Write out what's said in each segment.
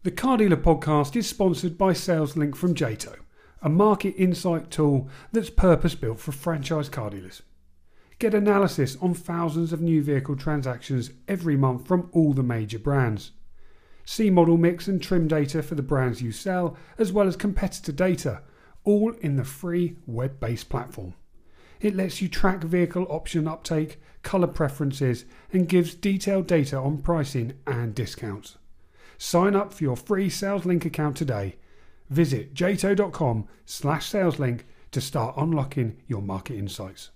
The Car Dealer podcast is sponsored by SalesLink from Jato, a market insight tool that's purpose-built for franchise car dealers. Get analysis on thousands of new vehicle transactions every month from all the major brands. See model mix and trim data for the brands you sell, as well as competitor data, all in the free web-based platform. It lets you track vehicle option uptake, colour preferences, and gives detailed data on pricing and discounts. Sign up for your free SalesLink account today. Visit jato.com/SalesLink to start unlocking your market insights.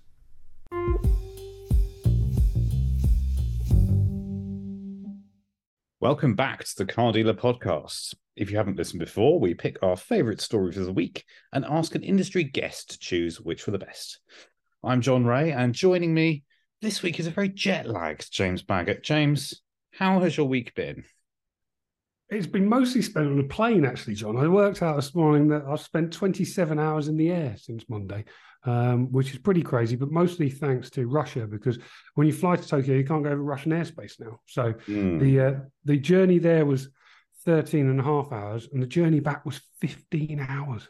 Welcome back to the Car Dealer podcast. If you haven't listened before, we pick our favourite stories of the week and ask an industry guest to choose which were the best. I'm John Ray, and joining me this week is a very jet-lagged James Baggett. James, how has your week been? It's been mostly spent on a plane, actually, John. I worked out this morning that I've spent 27 hours in the air since Monday, which is pretty crazy, but mostly thanks to Russia, because when you fly to Tokyo, you can't go over Russian airspace now. So the journey there was 13 and a half hours, and the journey back was 15 hours,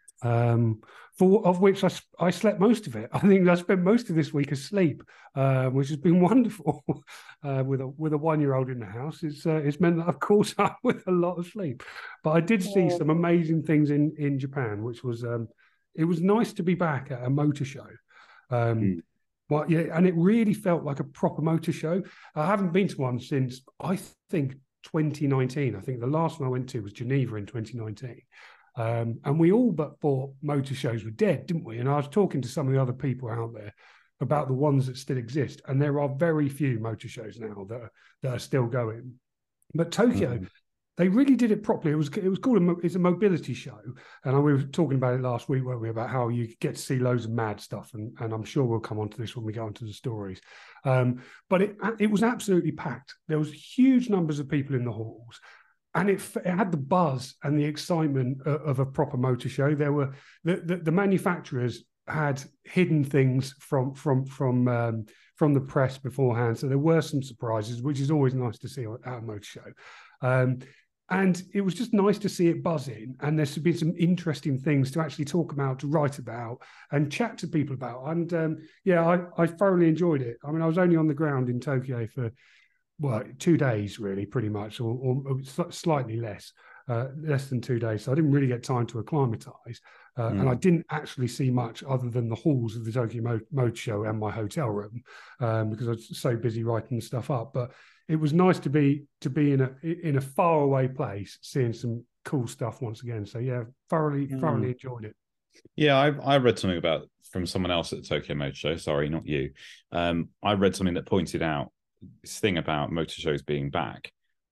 of which I slept most of it. I think I spent most of this week asleep, which has been wonderful. With a 1-year-old in the house, it's meant that I've caught up with a lot of sleep. But I did see some amazing things in Japan, which was it was nice to be back at a motor show. Well, yeah, and it really felt like a proper motor show. I haven't been to one since, I think, 2019. I think the last one I went to was Geneva in 2019. And we all but thought motor shows were dead, didn't we? And I was talking to some of the other people out there about the ones that still exist, and there are very few motor shows now that are still going. But Tokyo, they really did it properly. It was called it's a mobility show, and we were talking about it last week, weren't we, about how you get to see loads of mad stuff, and I'm sure we'll come on to this when we go into the stories. But it was absolutely packed. There was huge numbers of people in the halls. And it had the buzz and the excitement of a proper motor show. There were the manufacturers had hidden things from the press beforehand, so there were some surprises, which is always nice to see at a motor show. And it was just nice to see it buzzing. And there's been some interesting things to actually talk about, to write about, and chat to people about. And I thoroughly enjoyed it. I mean, I was only on the ground in Tokyo for 2 days, really, pretty much, or slightly less than 2 days. So I didn't really get time to acclimatise. And I didn't actually see much other than the halls of the Tokyo Motor Show and my hotel room, because I was so busy writing the stuff up. But it was nice to be in a faraway place, seeing some cool stuff once again. So yeah, thoroughly enjoyed it. Yeah, I read something about from someone else at the Tokyo Motor Show. Sorry, not you. I read something that pointed out this thing about motor shows being back.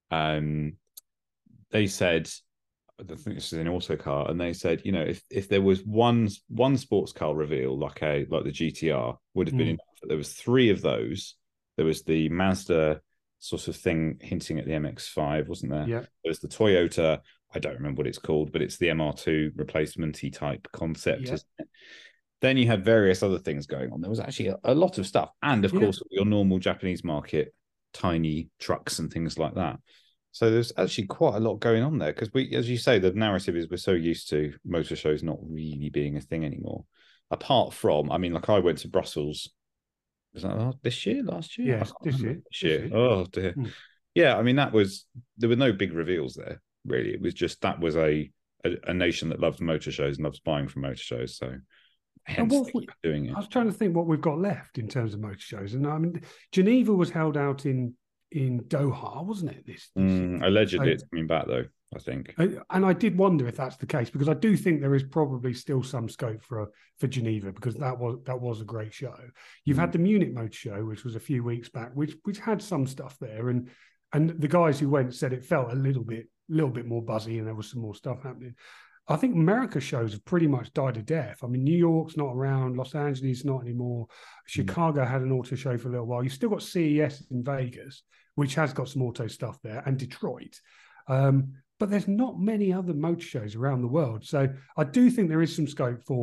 They said, I think this is in Autocar, and they said, if there was one sports car reveal like the GTR would have been enough. There was 3 of those. There was the Mazda sort of thing hinting at the MX-5, wasn't there? Yeah. There was the Toyota, I don't remember what it's called, but it's the MR2 replacement-y type concept, isn't it? Then you had various other things going on. There was actually a lot of stuff. And, of course, your normal Japanese market, tiny trucks and things like that. So there's actually quite a lot going on there. Because, as you say, the narrative is we're so used to motor shows not really being a thing anymore. Apart from, I mean, I went to Brussels. Was that last year? Yeah, this year. Oh, dear. Yeah, I mean, there were no big reveals there, really. It was just that was a nation that loves motor shows and loves buying from motor shows. So hence doing it. I was trying to think what we've got left in terms of motor shows, and I mean, Geneva was held out in Doha, wasn't it? This allegedly, it's coming back though, I think. And I did wonder if that's the case, because I do think there is probably still some scope for Geneva, because that was a great show. You've had the Munich Motor Show, which was a few weeks back, which had some stuff there, and the guys who went said it felt a little bit more buzzy, and there was some more stuff happening. I think America shows have pretty much died a death. I mean, New York's not around, Los Angeles not anymore. Chicago had an auto show for a little while. You've still got CES in Vegas, which has got some auto stuff there, and Detroit. But there's not many other motor shows around the world. So I do think there is some scope for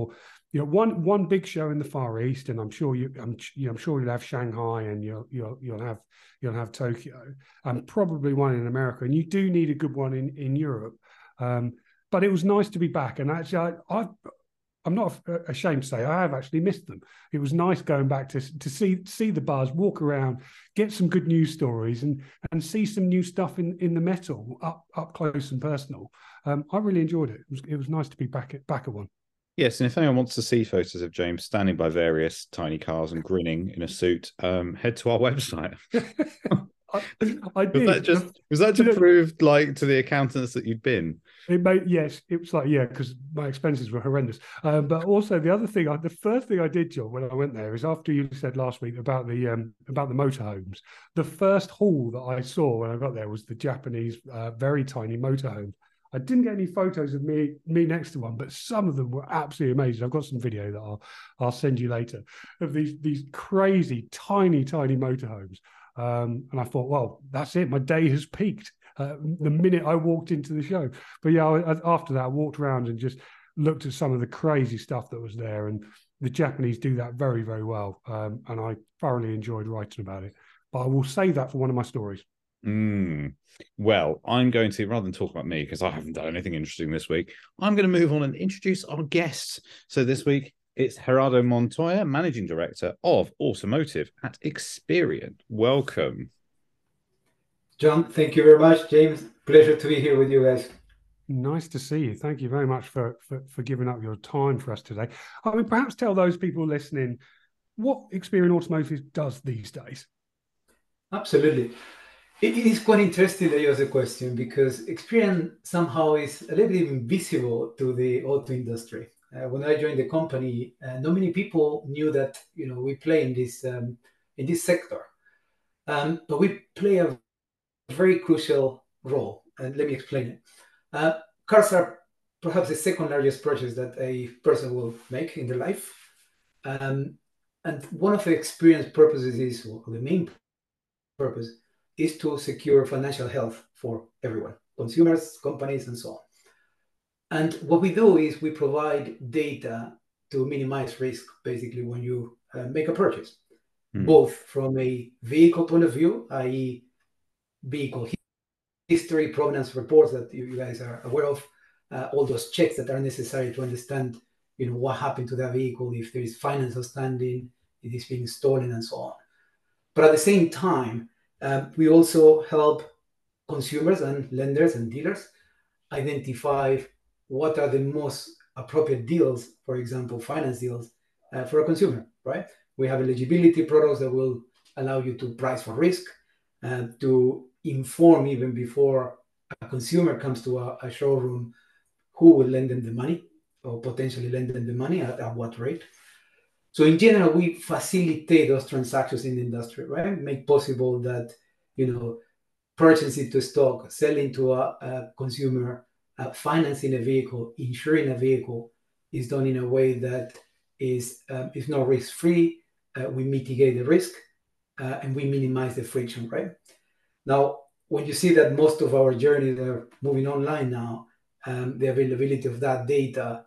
one big show in the Far East, and I'm sure I'm sure you'll have Shanghai, and you'll have Tokyo, and probably one in America, and you do need a good one in Europe. But it was nice to be back, and actually, I'm not ashamed to say I have actually missed them. It was nice going back to see the bars, walk around, get some good news stories, and see some new stuff in the metal up close and personal. I really enjoyed it. It was nice to be back at one. Yes, and if anyone wants to see photos of James standing by various tiny cars and grinning in a suit, head to our website. I did. Was that to prove, like, to the accountants that you'd been? Yes, it was like, because my expenses were horrendous. But also the other thing, the first thing I did, John, when I went there is after you said last week about the motorhomes. The first hall that I saw when I got there was the Japanese very tiny motorhomes. I didn't get any photos of me next to one, but some of them were absolutely amazing. I've got some video that I'll send you later of these crazy tiny motorhomes. And I thought, well, that's it. My day has peaked the minute I walked into the show. But after that, I walked around and just looked at some of the crazy stuff that was there. And the Japanese do that very, very well. And I thoroughly enjoyed writing about it. But I will save that for one of my stories. Well, I'm going to, rather than talk about me, because I haven't done anything interesting this week, I'm going to move on and introduce our guests. So this week, it's Gerardo Montoya, Managing Director of Automotive at Experian. Welcome. John, thank you very much. James, pleasure to be here with you guys. Nice to see you. Thank you very much for giving up your time for us today. I mean, perhaps tell those people listening what Experian Automotive does these days. Absolutely. It is quite interesting that you ask the question, because Experian somehow is a little bit invisible to the auto industry. When I joined the company, not many people knew that we play in this sector, but we play a very crucial role. And let me explain it. Cars are perhaps the second largest purchase that a person will make in their life, and one of the Experian's purposes is, or the main purpose, is to secure financial health for everyone, consumers, companies, and so on. And what we do is we provide data to minimize risk, basically, when you make a purchase, both from a vehicle point of view, i.e. vehicle history, provenance reports that you guys are aware of, all those checks that are necessary to understand what happened to that vehicle, if there is finance outstanding, if it's being stolen, and so on. But at the same time, we also help consumers and lenders and dealers identify what are the most appropriate deals, for example, finance deals for a consumer, right? We have eligibility products that will allow you to price for risk, to inform even before a consumer comes to a showroom who will lend them the money or potentially lend them the money at what rate. So in general, we facilitate those transactions in the industry, right? Make possible that, purchasing to stock, selling to a consumer, financing a vehicle, insuring a vehicle is done in a way that is not risk-free. We mitigate the risk and we minimize the friction, right? Now, when you see that most of our journeys are moving online now, the availability of that data,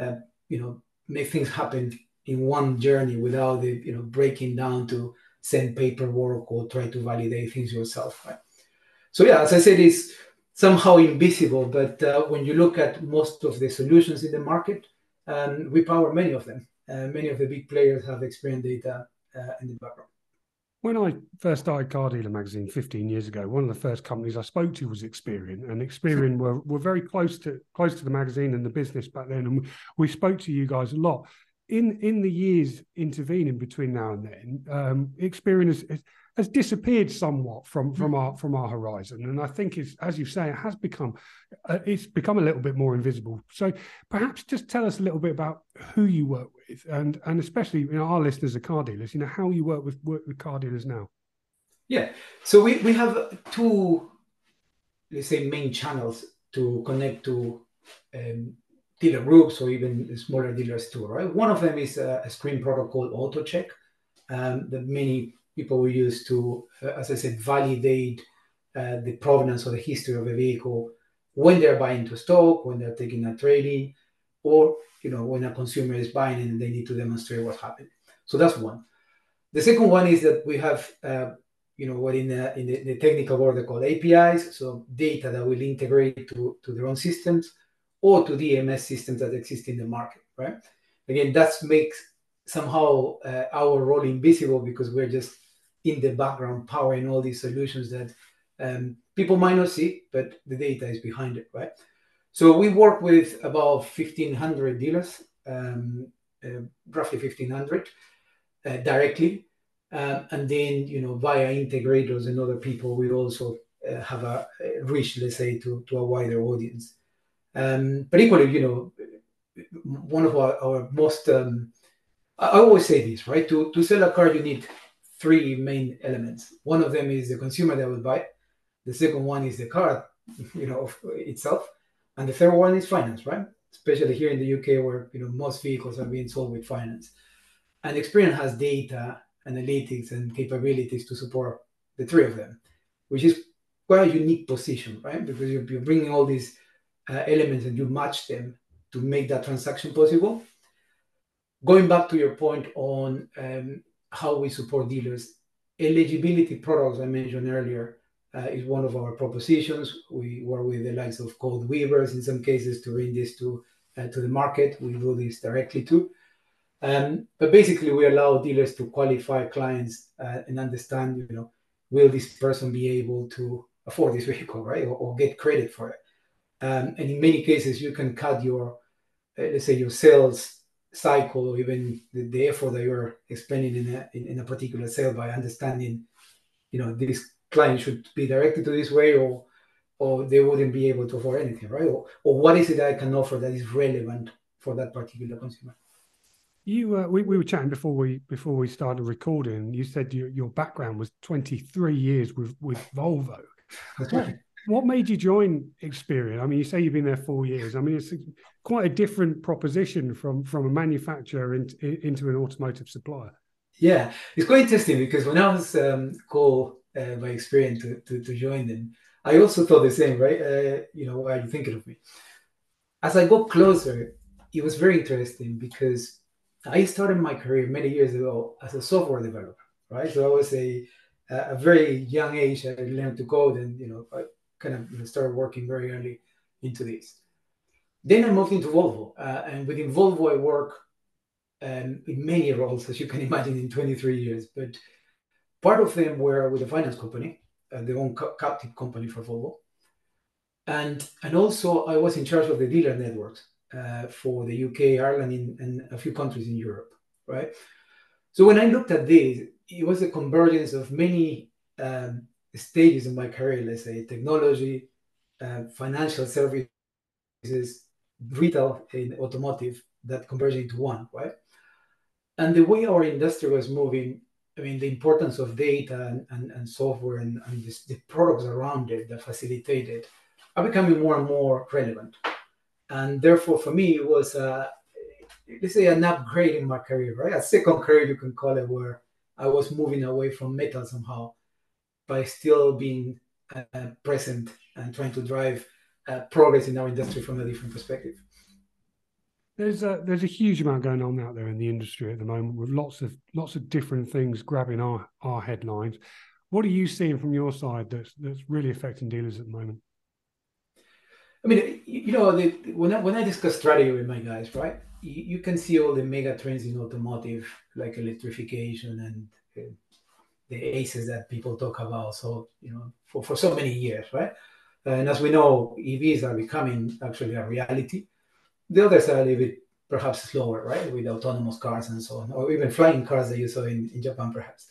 make things happen in one journey without the breaking down to send paperwork or try to validate things yourself, right? So yeah, as I said, it's somehow invisible, but when you look at most of the solutions in the market, we power many of them. Many of the big players have Experian data in the background. When I first started Car Dealer magazine 15 years ago, one of the first companies I spoke to was Experian, and Experian were very close to the magazine and the business back then, and we spoke to you guys a lot. In the years intervening between now and then, Experian has disappeared somewhat from our horizon, and I think it's, as you say, it's become a little bit more invisible. So perhaps just tell us a little bit about who you work with, and especially our listeners are car dealers. How you work with car dealers now. Yeah, so we have two, let's say, main channels to connect to dealer groups or even smaller dealers too, right? One of them is a screen product called AutoCheck that many people will use to, as I said, validate the provenance or the history of a vehicle when they're buying to stock, when they're taking a trade-in, or when a consumer is buying and they need to demonstrate what's happening. So that's one. The second one is that we have what in the technical world they call APIs, so data that will integrate to their own systems or to DMS systems that exist in the market, right? Again, that makes somehow our role invisible because we're just in the background powering all these solutions that people might not see, but the data is behind it, right? So we work with about 1,500 dealers, roughly 1,500 directly. And then, via integrators and other people, we also have a reach, let's say, to a wider audience. But equally, one of our most, I always say this, right? To sell a car, you need three main elements. One of them is the consumer that will buy. The second one is the car, itself. And the third one is finance, right? Especially here in the UK where, most vehicles are being sold with finance. And Experian has data, analytics, and capabilities to support the three of them, which is quite a unique position, right? Because you're bringing all these elements and you match them to make that transaction possible. Going back to your point on how we support dealers, eligibility products I mentioned earlier is one of our propositions. We work with the likes of Code Weavers in some cases to bring this to the market. We do this directly too. But basically, we allow dealers to qualify clients and understand, will this person be able to afford this vehicle, right, or get credit for it? And in many cases, you can cut your, let's say, your sales cycle, or even the effort that you're expending in a particular sale by understanding, this client should be directed to this way, or they wouldn't be able to afford anything, right? Or what is it I can offer that is relevant for that particular consumer? We were chatting before we started recording. You said your background was 23 years with Volvo. That's right. What made you join Experian? I mean, you say you've been there 4 years. I mean, it's quite a different proposition from a manufacturer into an automotive supplier. Yeah, it's quite interesting because when I was called by Experian to join them, I also thought the same, right? Why are you thinking of me? As I got closer, it was very interesting because I started my career many years ago as a software developer, right? So I was a very young age. I learned to code, and I kind of started working very early into this. Then I moved into Volvo, and within Volvo, I work in many roles, as you can imagine, in 23 years. But part of them were with a finance company, their own captive company for Volvo, and also I was in charge of the dealer networks. For the UK, Ireland, and a few countries in Europe, right? So when I looked at this, it was a convergence of many stages in my career, let's say technology, financial services, retail, and automotive that converged into one, right? And the way our industry was moving, I mean, the importance of data and software and just the products around it that facilitate it are becoming more and more relevant. And therefore, for me, it was, let's say, an upgrade in my career, right? A second career, you can call it, where I was moving away from metal somehow, by still being present and trying to drive progress in our industry from a different perspective. There's a huge amount going on out there in the industry at the moment, with lots of different things grabbing our headlines. What are you seeing from your side that's really affecting dealers at the moment? I mean, when I discuss strategy with my guys, right, you can see all the mega trends in automotive, like electrification and the ACEs that people talk about. So, for so many years, right? And as we know, EVs are becoming actually a reality. The others are a little bit perhaps slower, right, with autonomous cars and so on, or even flying cars that you saw in Japan, perhaps.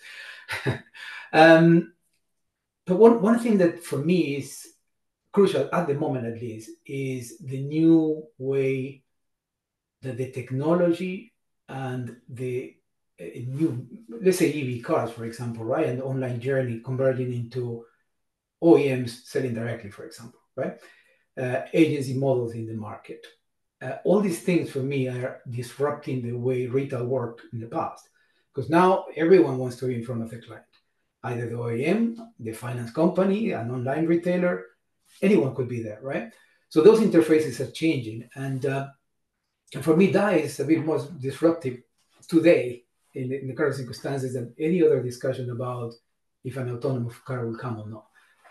But one thing that for me is crucial at the moment, at least, is the new way that the technology and the new, let's say, EV cars, for example, right, and the online journey converging into OEMs selling directly, for example, right, agency models in the market. All these things for me are disrupting the way retail worked in the past, because now everyone wants to be in front of the client, either the OEM, the finance company, an online retailer. Anyone could be there, right? So those interfaces are changing, and And for me, that is a bit more disruptive today in the current circumstances than any other discussion about if an autonomous car will come or not.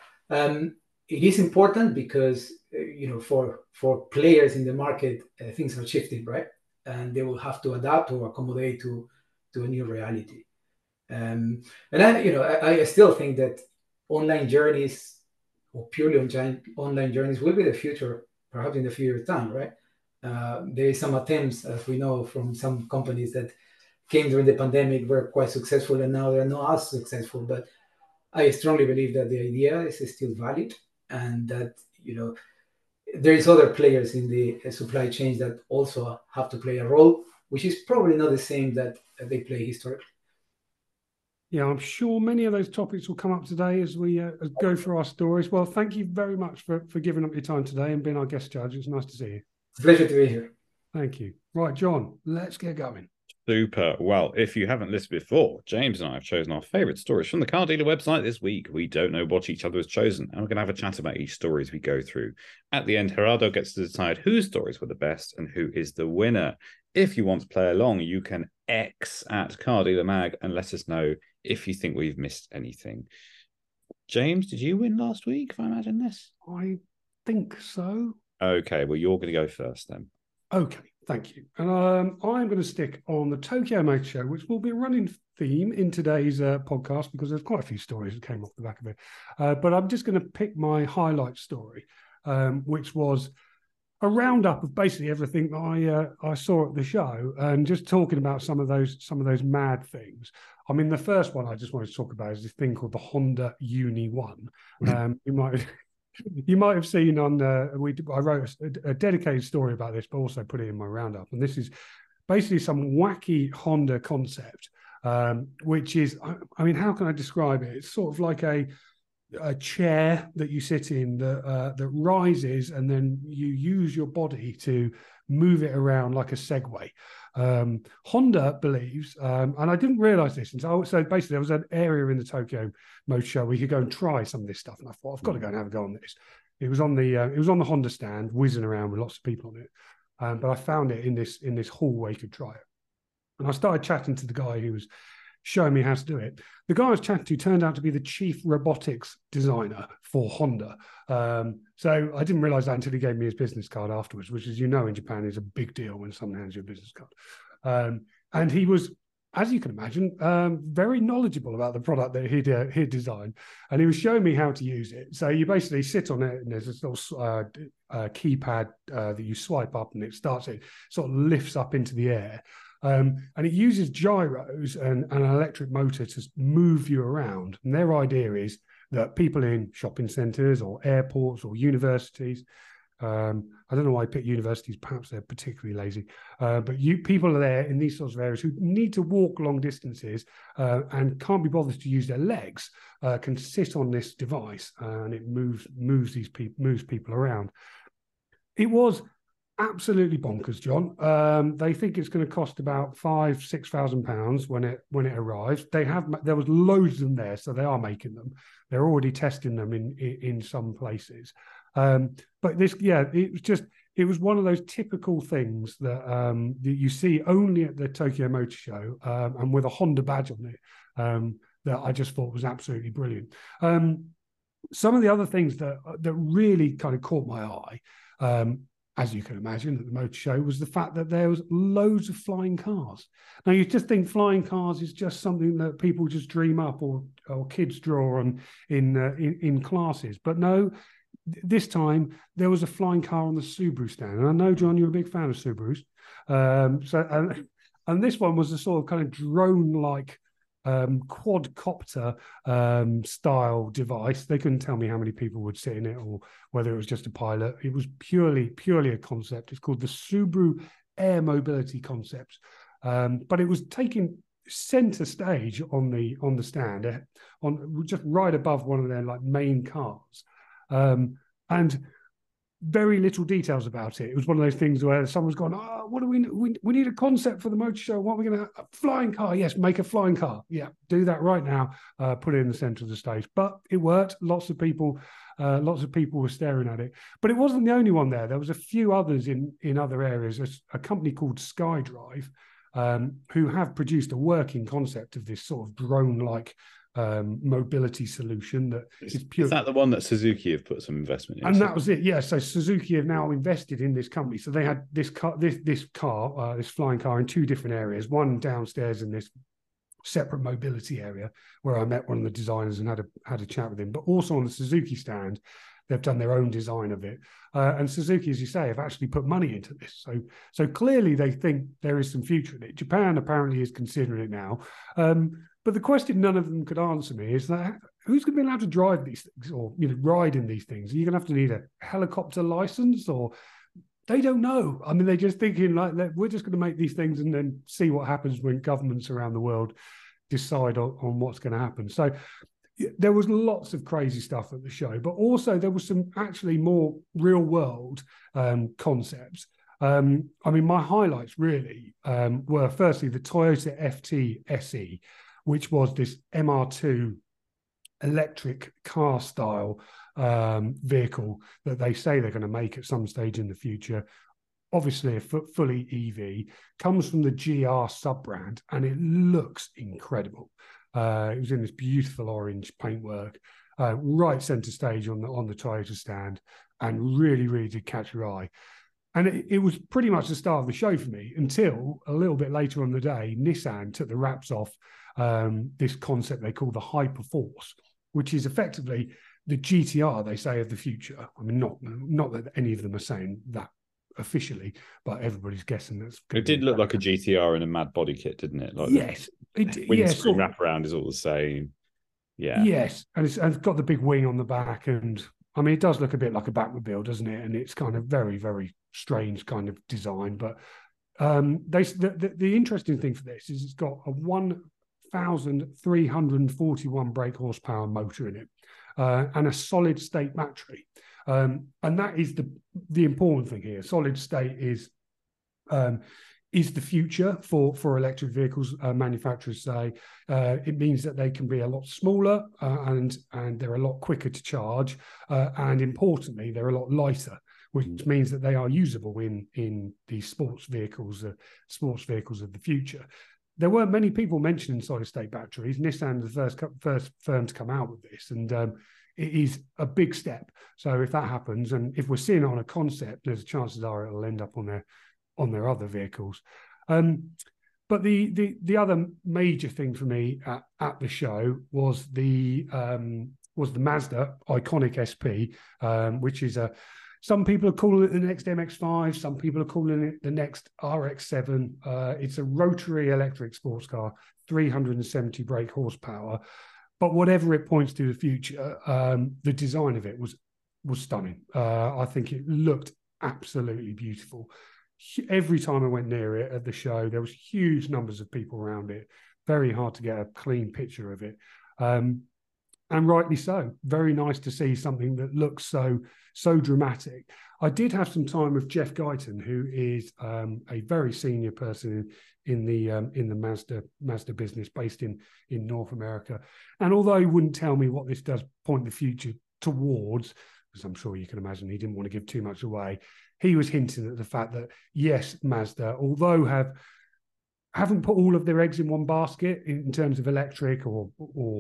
It is important because for players in the market, things are shifting, right? And they will have to adapt or accommodate to a new reality. And I still think that online journeys or purely online journeys will be the future, perhaps in the future time, right? There is some attempts, as we know, from some companies that came during the pandemic were quite successful, and now they're not as successful. But I strongly believe that the idea is still valid, and that there is other players in the supply chains that also have to play a role, which is probably not the same that they play historically. Yeah, I'm sure many of those topics will come up today as we go through our stories. Well, thank you very much for giving up your time today and being our guest judge. It's nice to see you. It's a pleasure to be here. Thank you. Right, John, let's get going. Super. Well, if you haven't listened before, James and I have chosen our favourite stories from the car dealer website this week. We don't know what each other has chosen, and we're going to have a chat about each story as we go through. At the end, Gerardo gets to decide whose stories were the best and who is the winner. If you want to play along, you can X at Car Dealer Mag and let us know if you think we've missed anything. James, did you win last week, if I imagine this? I think so. Okay, well, you're going to go first then. Okay, thank you. And I'm going to stick on the Tokyo Motor Show, which will be a running theme in today's podcast because there's quite a few stories that came off the back of it. But I'm just going to pick my highlight story, which was a roundup of basically everything that I saw at the show, and just talking about some of those mad things. I mean, the first one I just wanted to talk about is this thing called the Honda Uni One. You might have seen on I wrote a dedicated story about this, but also put it in my roundup. And this is basically some wacky Honda concept, which is, I mean, how can I describe it? It's sort of like a chair that you sit in that rises, and then you use your body to move it around like a Segway. Honda believes, and I didn't realize this, and so basically there was an area in the Tokyo Motor Show where you could go and try some of this stuff, and I thought I've got to go and have a go on this. It was on the Honda stand, whizzing around with lots of people on it, but I found it in this hall where you could try it, and I started chatting to the guy who was showing me how to do it. The guy I was chatting to turned out to be the chief robotics designer for Honda. So I didn't realize that until he gave me his business card afterwards, which, as you know, in Japan is a big deal when someone hands you a business card. And he was, as you can imagine, very knowledgeable about the product that he'd designed. And he was showing me how to use it. So you basically sit on it, and there's this little keypad that you swipe up, and it sort of lifts up into the air. And it uses gyros and an electric motor to move you around. And their idea is that people in shopping centres or airports or universities, I don't know why I picked universities, perhaps they're particularly lazy, but people are there in these sorts of areas who need to walk long distances and can't be bothered to use their legs, can sit on this device, and it moves people around. It was absolutely bonkers, John. They think it's going to cost about £5,000-6,000 when it arrives. There was loads of them there, so they are making them. They're already testing them in some places. But this, it was one of those typical things that you see only at the Tokyo Motor Show, and with a Honda badge on it, that I just thought was absolutely brilliant. Some of the other things that really kind of caught my eye, as you can imagine, at the motor show, was the fact that there was loads of flying cars. Now, you just think flying cars is just something that people just dream up or kids draw on in classes. But no, this time there was a flying car on the Subaru stand. And I know, John, you're a big fan of Subarus. And this one was a sort of kind of drone-like quadcopter style device. They couldn't tell me how many people would sit in it or whether it was just a pilot. It was purely a concept. It's called the Subaru Air Mobility Concept, but it was taking center stage on the stand, on just right above one of their like main cars, and very little details about it. It was one of those things where someone's gone, oh, what do we need a concept for the motor show. What are we going to, a flying car? Yes, make a flying car. Yeah, do that right now. Put it in the center of the stage. But it worked. Lots of people were staring at it. But it wasn't the only one there. There was a few others in other areas. There's a company called SkyDrive, who have produced a working concept of this sort of drone-like mobility solution that is pure. Is that the one that Suzuki have put some investment in? And that was it. Yeah. So Suzuki have now invested in this company. So they had this flying car in two different areas. One downstairs in this separate mobility area where I met one of the designers and had a chat with him. But also on the Suzuki stand, they've done their own design of it. And Suzuki, as you say, have actually put money into this. So clearly they think there is some future in it. Japan apparently is considering it now. But the question none of them could answer me is that who's going to be allowed to drive these things or ride in these things? Are you going to have to need a helicopter license, or they don't know? I mean, they're just thinking like, we're just going to make these things and then see what happens when governments around the world decide on what's going to happen. So there was lots of crazy stuff at the show, but also there was some actually more real world concepts. I mean, my highlights really were firstly the Toyota FT SE, which was this MR2 electric car style vehicle that they say they're going to make at some stage in the future. Obviously a fully EV, comes from the GR sub-brand, and it looks incredible. It was in this beautiful orange paintwork, right center stage on the Toyota stand, and really, really did catch your eye. And it was pretty much the start of the show for me until a little bit later on the day, Nissan took the wraps off this concept they call the Hyperforce, which is effectively the GTR, they say, of the future. I mean, not that any of them are saying that officially, but everybody's guessing that's. It did look like a GTR in a mad body kit, didn't it? Like yes, windscreen wraparound is all the same. Yeah. Yes, and it's got the big wing on the back, and I mean, it does look a bit like a Batmobile, doesn't it? And it's kind of very, very strange kind of design. But the interesting thing for this is it's got a 1,341 brake horsepower motor in it, and a solid state battery. And that is the important thing here. Solid state is the future for electric vehicles. Manufacturers say it means that they can be a lot smaller and they're a lot quicker to charge, and importantly, they're a lot lighter, which means that they are usable in these sports vehicles of the future. There weren't many people mentioning solid state batteries. Nissan is the first firm to come out with this, and it is a big step. So if that happens, and if we're seeing it on a concept, there's chances are it'll end up on their other vehicles. But the other major thing for me at the show was the Mazda Iconic SP, which is some people are calling it the next MX-5. Some people are calling it the next RX-7. It's a rotary electric sports car, 370 brake horsepower. But whatever it points to the future, the design of it was stunning. I think it looked absolutely beautiful. Every time I went near it at the show, there was huge numbers of people around it. Very hard to get a clean picture of it. And rightly so. Very nice to see something that looks so dramatic. I did have some time with Jeff Guyton, who is a very senior person in the Mazda business based in North America. And although he wouldn't tell me what this does point the future towards, because I'm sure you can imagine he didn't want to give too much away, he was hinting at the fact that yes, Mazda, although haven't put all of their eggs in one basket in terms of electric or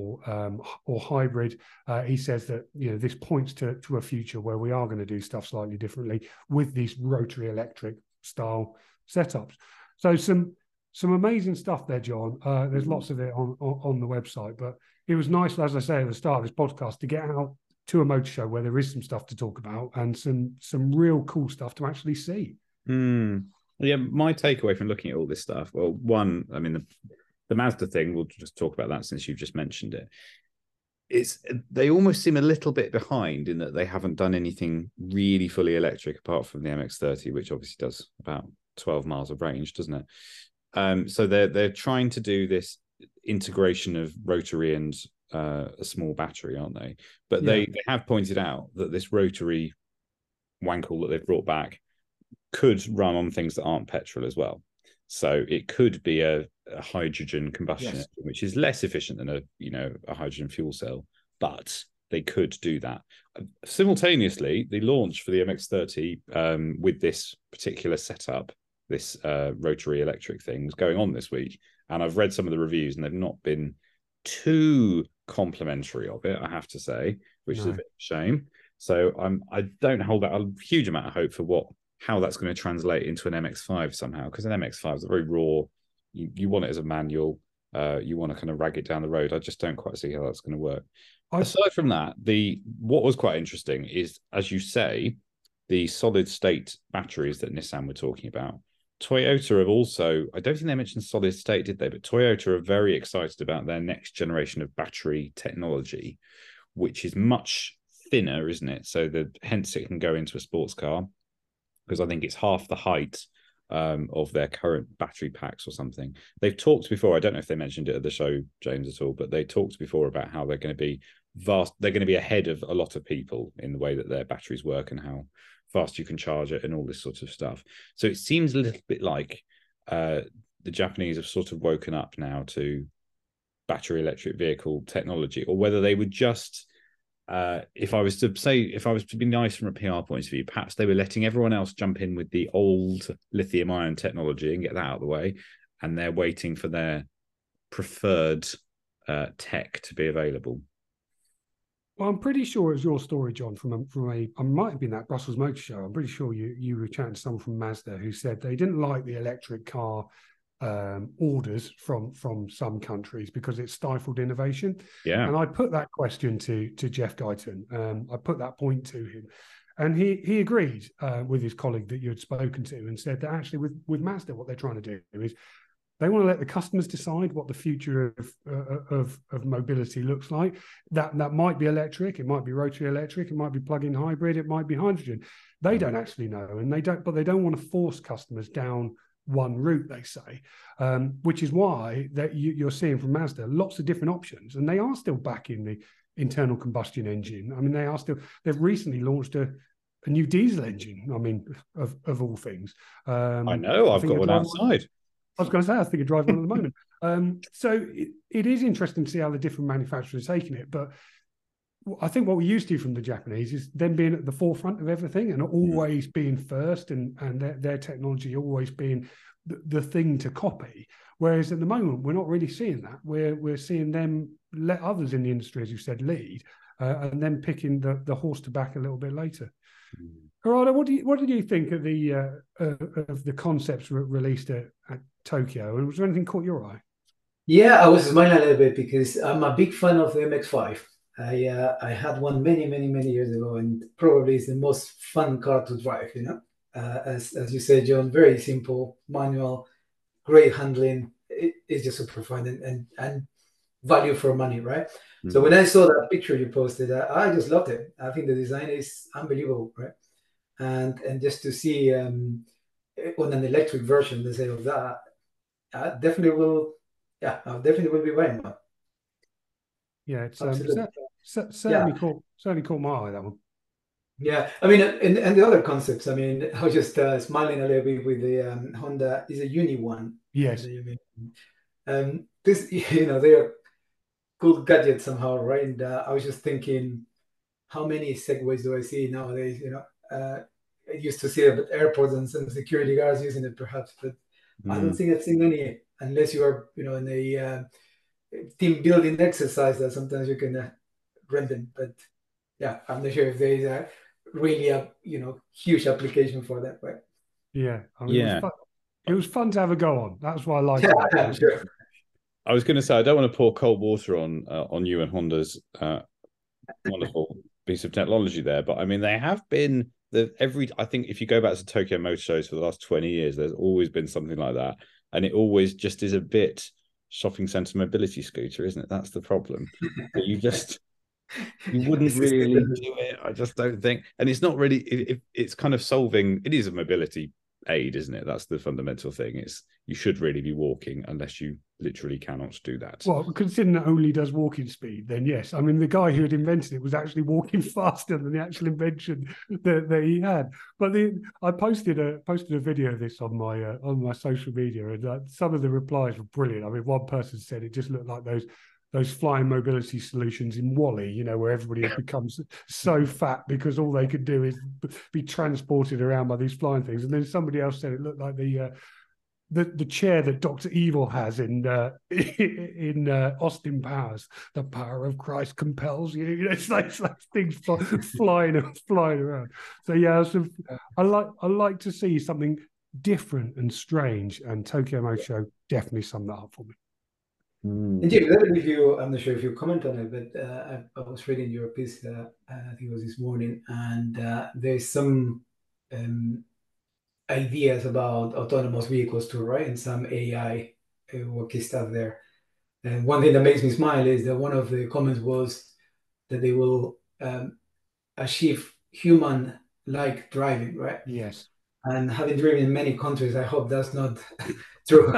hybrid. He says that this points to a future where we are going to do stuff slightly differently with these rotary electric style setups. So some amazing stuff there, John. There's lots of it on the website, but it was nice, as I say at the start of this podcast, to get out to a motor show where there is some stuff to talk about and some real cool stuff to actually see. Yeah, my takeaway from looking at all this stuff, well, one, I mean, the Mazda thing, we'll just talk about that since you've just mentioned it. They almost seem a little bit behind in that they haven't done anything really fully electric apart from the MX-30, which obviously does about 12 miles of range, doesn't it? So they're trying to do this integration of rotary and a small battery, aren't they? But they have pointed out that this rotary Wankel that they've brought back could run on things that aren't petrol as well. So it could be a hydrogen combustion engine, which is less efficient than a hydrogen fuel cell, but they could do that. Simultaneously, the launch for the MX-30 with this particular setup, this rotary electric thing, was going on this week. And I've read some of the reviews, and they've not been too complimentary of it, I have to say, which is a bit of a shame. So I don't hold out a huge amount of hope for how that's going to translate into an MX-5 somehow, because an MX-5 is a very raw. You want it as a manual. You want to kind of rag it down the road. I just don't quite see how that's going to work. Aside from that, what was quite interesting is, as you say, the solid state batteries that Nissan were talking about. Toyota have also, I don't think they mentioned solid state, did they? But Toyota are very excited about their next generation of battery technology, which is much thinner, isn't it? So hence it can go into a sports car, because I think it's half the height of their current battery packs or something. They've talked before, I don't know if they mentioned it at the show, James, at all, but they talked before about how they're going to be vast. They're going to be ahead of a lot of people in the way that their batteries work and how fast you can charge it and all this sort of stuff. So it seems a little bit like the Japanese have sort of woken up now to battery electric vehicle technology, or whether they would just if I was to be nice from a PR point of view, perhaps they were letting everyone else jump in with the old lithium ion technology and get that out of the way, and they're waiting for their preferred tech to be available. Well, I'm pretty sure it's your story, John, from I might have been that Brussels Motor Show. I'm pretty sure you were chatting to someone from Mazda who said they didn't like the electric car orders from some countries because it stifled innovation. Yeah. And I put that question to Jeff Guyton. I put that point to him, and he agreed with his colleague that you had spoken to, and said that actually with Mazda, what they're trying to do is they want to let the customers decide what the future of mobility looks like. That might be electric, it might be rotary electric, it might be plug-in hybrid, it might be hydrogen. They don't actually know, and they don't want to force customers down one route, they say, which is why that you're seeing from Mazda lots of different options, and they are still backing the internal combustion engine. I mean, they've recently launched a new diesel engine. I mean, of all things. I know, I've got one outside. I was going to say, I think I drive one at the moment. So it is interesting to see how the different manufacturers are taking it, but I think what we used to from the Japanese is them being at the forefront of everything and always being first, and their technology always being the thing to copy. Whereas at the moment, we're not really seeing that. We're seeing them let others in the industry, as you said, lead, and then picking the horse to back a little bit later. Gerardo, what did you think of the concepts released at Tokyo? And was there anything caught your eye? Yeah, I was smiling a little bit because I'm a big fan of the MX-5. I had one many years ago, and probably is the most fun car to drive. As you said, John, very simple, manual, great handling. It's just super fun and value for money, right? Mm-hmm. So when I saw that picture you posted, I just loved it. I think the design is unbelievable, right? And just to see on an electric version, let's say, of that, I definitely will be buying one. Yeah, it's certainly caught my eye, that one. Yeah, I mean, and the other concepts. I mean, I was just smiling a little bit with the Honda is a Uni one. Yes. This, they are cool gadgets somehow, right? And I was just thinking, how many Segways do I see nowadays? I used to see it at airports and some security guards using it, perhaps, but I don't think I've seen any, unless you are, in a team building exercise that sometimes you can rent them. But yeah, I'm not sure if there is really a huge application for that, right? Yeah, I mean, it was fun to have a go on. That's why I like it. Sure. I was going to say, I don't want to pour cold water on you and Honda's wonderful piece of technology there, but I mean, they have been I think if you go back to Tokyo Motor Shows for the last 20 years, there's always been something like that, and it always just is a bit shopping centre mobility scooter, isn't it? That's the problem. You wouldn't really do it. I just don't think, and it's not really. It's kind of solving. It is a mobility aid, isn't it? That's the fundamental thing. You should really be walking unless you literally cannot do that. Well, considering it only does walking speed, then yes. I mean, the guy who had invented it was actually walking faster than the actual invention that he had. But I posted a video of this on my social media, and some of the replies were brilliant. I mean, one person said it just looked like those flying mobility solutions in WALL-E, you know, where everybody becomes so fat because all they could do is be transported around by these flying things. And then somebody else said it looked like the chair that Dr. Evil has in Austin Powers. The power of Christ compels you. You know, it's like things flying around. So yeah, I like to see something different and strange, and Tokyo Motor Show definitely summed that up for me. And Jim, I'm not sure if you comment on it, but I was reading your piece, I think it was this morning, and there's some ideas about autonomous vehicles too, right? And some AI wacky stuff there. And one thing that makes me smile is that one of the comments was that they will achieve human-like driving, right? Yes. And having driven in many countries, I hope that's not true.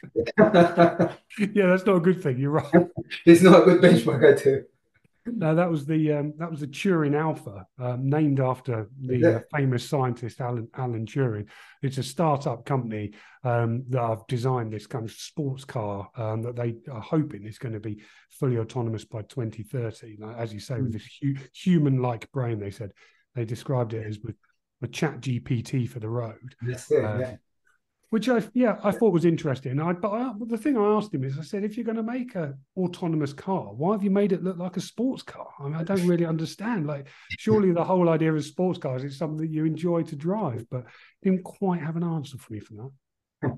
Yeah, that's not a good thing. You're right. It's not a good benchmark, I do. No, that was the Turing Alpha, named after the famous scientist Alan Turing. It's a startup company that have designed this kind of sports car that they are hoping is going to be fully autonomous by 2030. As you say, with this human-like brain, they said they described it as with a chat GPT for the road. That's it, yeah. Which I thought was interesting. But the thing I asked him is, I said, if you're going to make an autonomous car, why have you made it look like a sports car? I mean, I don't really understand. Like, surely the whole idea of sports cars is something that you enjoy to drive, but didn't quite have an answer for me for that.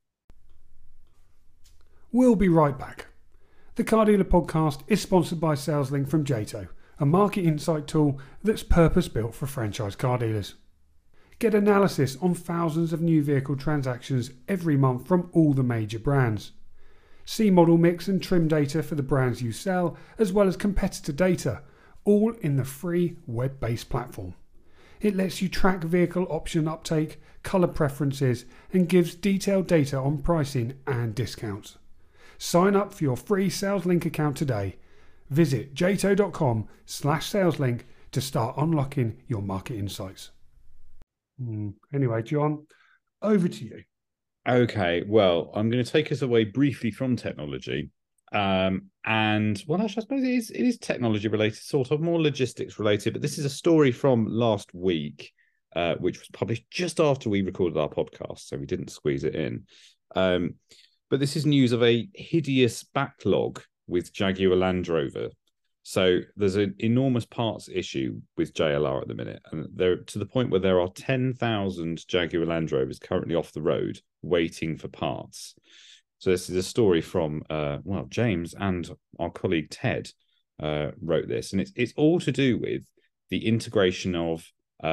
We'll be right back. The Car Dealer podcast is sponsored by SalesLink from Jato, a market insight tool that's purpose-built for franchise car dealers. Get analysis on thousands of new vehicle transactions every month from all the major brands. See model mix and trim data for the brands you sell, as well as competitor data, all in the free web-based platform. It lets you track vehicle option uptake, colour preferences, and gives detailed data on pricing and discounts. Sign up for your free SalesLink account today. Visit jato.com/SalesLink to start unlocking your market insights. Anyway, John, over to you. Okay, well, I'm going to take us away briefly from technology. And well, actually, I suppose it is technology related, sort of more logistics related, but this is a story from last week, which was published just after we recorded our podcast, so we didn't squeeze it in. But this is news of a hideous backlog with Jaguar Land Rover. So there's an enormous parts issue with JLR at the minute, and they're to the point where there are 10,000 Jaguar Land Rovers currently off the road waiting for parts. So this is a story from James and our colleague Ted wrote this, and it's all to do with the integration of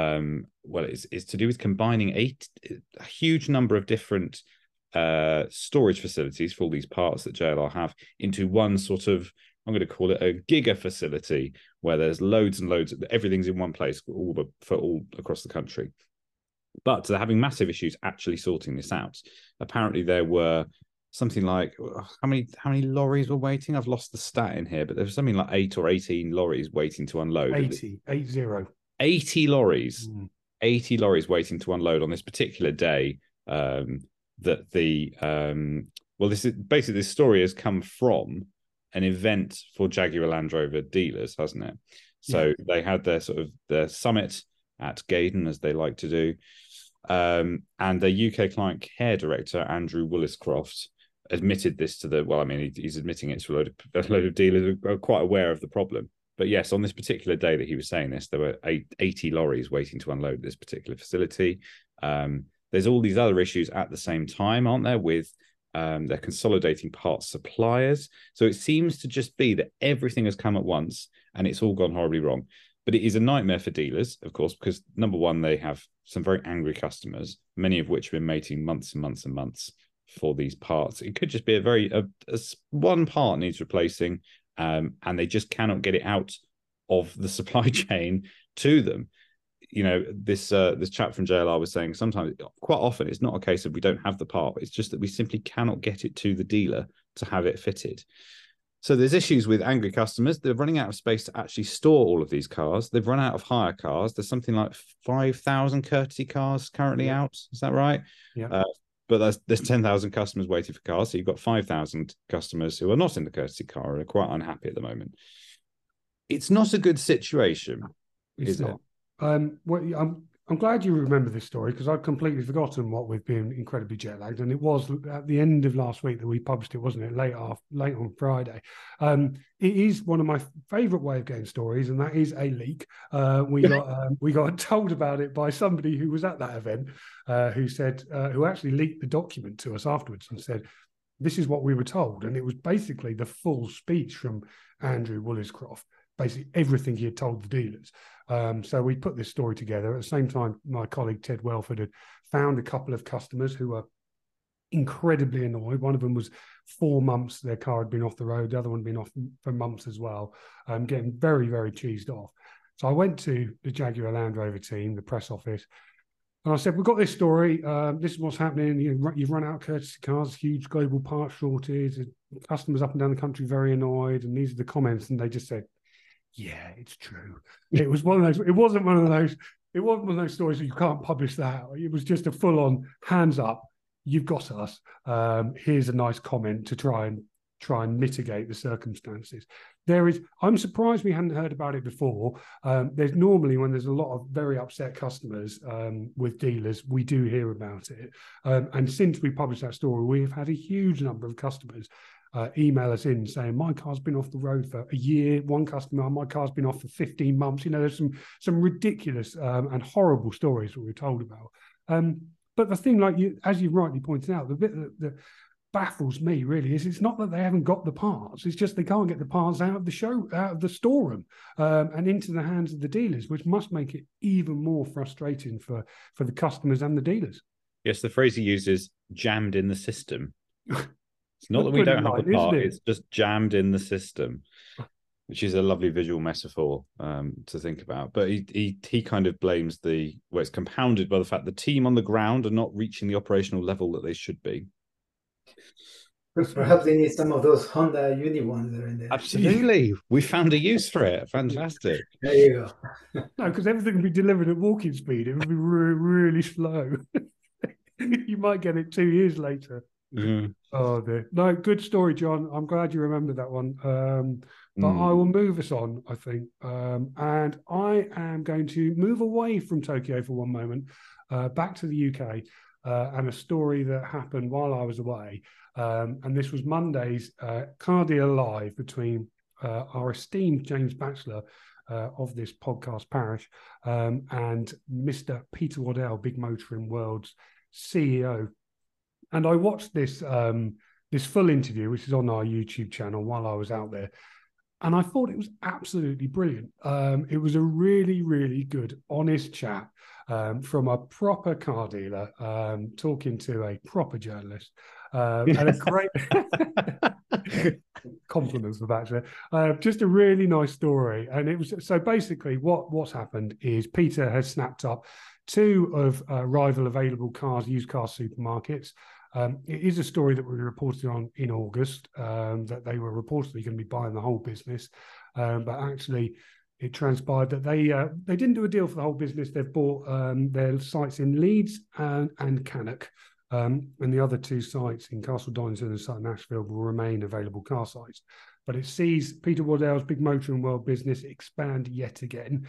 it's to do with combining a huge number of different storage facilities for all these parts that JLR have into one sort of, I'm going to call it a giga facility, where there's loads and loads, everything's in one place for all across the country. But they're having massive issues actually sorting this out. Apparently there were something like, how many lorries were waiting? I've lost the stat in here, but there was something like 8 or 18 lorries waiting to unload. 80 lorries. 80 lorries waiting to unload on this particular day. This story has come from an event for Jaguar Land Rover dealers, hasn't it? So They had their summit at Gaydon, as they like to do. And their UK client care director, Andrew Williscroft, admitted this to he's admitting it to a load of dealers who are quite aware of the problem. But yes, on this particular day that he was saying this, there were 80 lorries waiting to unload this particular facility. There's all these other issues at the same time, aren't there, with they're consolidating parts suppliers. So it seems to just be that everything has come at once and it's all gone horribly wrong. But it is a nightmare for dealers, of course, because number one, they have some very angry customers, many of which have been waiting months and months and months for these parts. It could just be one part needs replacing, and they just cannot get it out of the supply chain to them. this chap from JLR was saying sometimes, quite often, it's not a case of we don't have the part. It's just that we simply cannot get it to the dealer to have it fitted. So there's issues with angry customers. They're running out of space to actually store all of these cars. They've run out of hire cars. There's something like 5,000 courtesy cars currently out. Is that right? Yeah. But there's 10,000 customers waiting for cars. So you've got 5,000 customers who are not in the courtesy car and are quite unhappy at the moment. It's not a good situation, is it? I'm glad you remember this story, because I'd completely forgotten what we've been incredibly jet lagged, and it was at the end of last week that we published it, wasn't it? Late on Friday. It is one of my favourite way of getting stories, and that is a leak. We got told about it by somebody who was at that event, who actually leaked the document to us afterwards and said, "This is what we were told," and it was basically the full speech from Andrew Woolliscroft. Basically everything he had told the dealers. So we put this story together. At the same time, my colleague Ted Welford had found a couple of customers who were incredibly annoyed. One of them was 4 months their car had been off the road. The other one had been off for months as well, getting very, very cheesed off. So I went to the Jaguar Land Rover team, the press office, and I said, "We've got this story. This is what's happening. You've run out of courtesy cars, huge global parts shortage, customers up and down the country very annoyed, and these are the comments." And they just said, "Yeah, it's true." It was one of those. It wasn't one of those stories that you can't publish that. It was just a full-on hands up. You've got us. Here's a nice comment to try and mitigate the circumstances. I'm surprised we hadn't heard about it before. There's normally, when there's a lot of very upset customers with dealers, we do hear about it. And since we published that story, we've had a huge number of customers email us in saying, "My car's been off the road for a year." One customer, "My car's been off for 15 months. There's some ridiculous and horrible stories that we're told about. But the thing, as you rightly pointed out, the bit that baffles me really is it's not that they haven't got the parts. It's just they can't get the parts out of the storeroom, and into the hands of the dealers, which must make it even more frustrating for the customers and the dealers. Yes, the phrase he uses, "jammed in the system." It's not that we don't have the part, it's just jammed in the system, which is a lovely visual metaphor to think about. But he kind of blames it's compounded by the fact the team on the ground are not reaching the operational level that they should be. Perhaps they need some of those Honda Uni ones that are in there. Absolutely. We found a use for it. Fantastic. There you go. No, because everything would be delivered at walking speed. It would be really slow. You might get it 2 years later. Mm. Oh dear. No, good story, John. I'm glad you remembered that one. But I will move us on, I think. And I am going to move away from Tokyo for one moment, back to the UK, and a story that happened while I was away. And this was Monday's Car Dealer Live between our esteemed James Batchelor of this podcast parish and Mr. Peter Waddell, Big Motoring World's CEO. And I watched this full interview, which is on our YouTube channel, while I was out there. And I thought it was absolutely brilliant. It was a really, really good, honest chat from a proper car dealer talking to a proper journalist. And a great compliments for that. Just a really nice story. And it was so basically what's happened is Peter has snapped up 2 of rival available used car supermarkets. It is a story that we reported on in August, that they were reportedly going to be buying the whole business. But actually, it transpired that they didn't do a deal for the whole business. They've bought their sites in Leeds and Cannock. And the other 2 sites in Castle Donington and Sutton Ashfield will remain available car sites. But it sees Peter Waddell's Big Motoring World business expand yet again.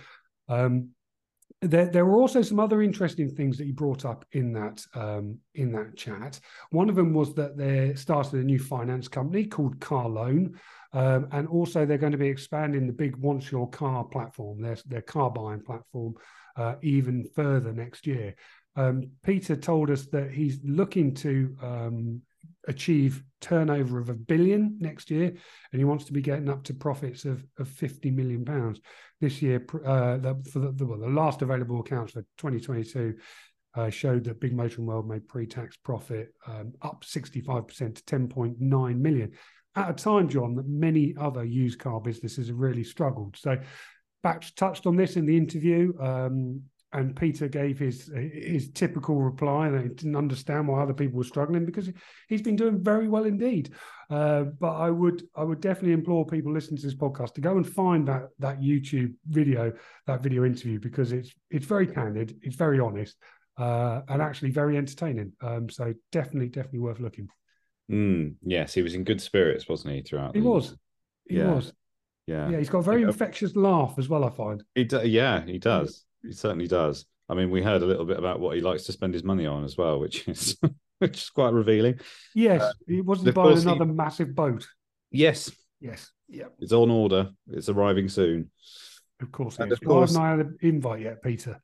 There were also some other interesting things that he brought up in that chat. One of them was that they started a new finance company called Car Loan, and also they're going to be expanding the big Once Your Car platform, their car buying platform, even further next year. Peter told us that he's looking to achieve turnover of £1 billion next year, and he wants to be getting up to profits of £50 million this year. The last available accounts for 2022 showed that Big Motoring World made pre-tax profit up 65% to 10.9 million at a time, John, that many other used car businesses have really struggled. So Batch touched on this in the interview. and Peter gave his typical reply that he didn't understand why other people were struggling, because he's been doing very well indeed. But I would definitely implore people listening to this podcast to go and find that YouTube video, that video interview, because it's very candid, it's very honest, and actually very entertaining. So definitely worth looking. Yes, he was in good spirits, wasn't he? Throughout he was. Yeah, he's got a very infectious laugh as well, I find. He does. He certainly does. I mean, we heard a little bit about what he likes to spend his money on as well, which is quite revealing. Yes, he wasn't buying another massive boat. Yes. Yeah. It's on order. It's arriving soon. Of course it is. Why haven't I had an invite yet, Peter?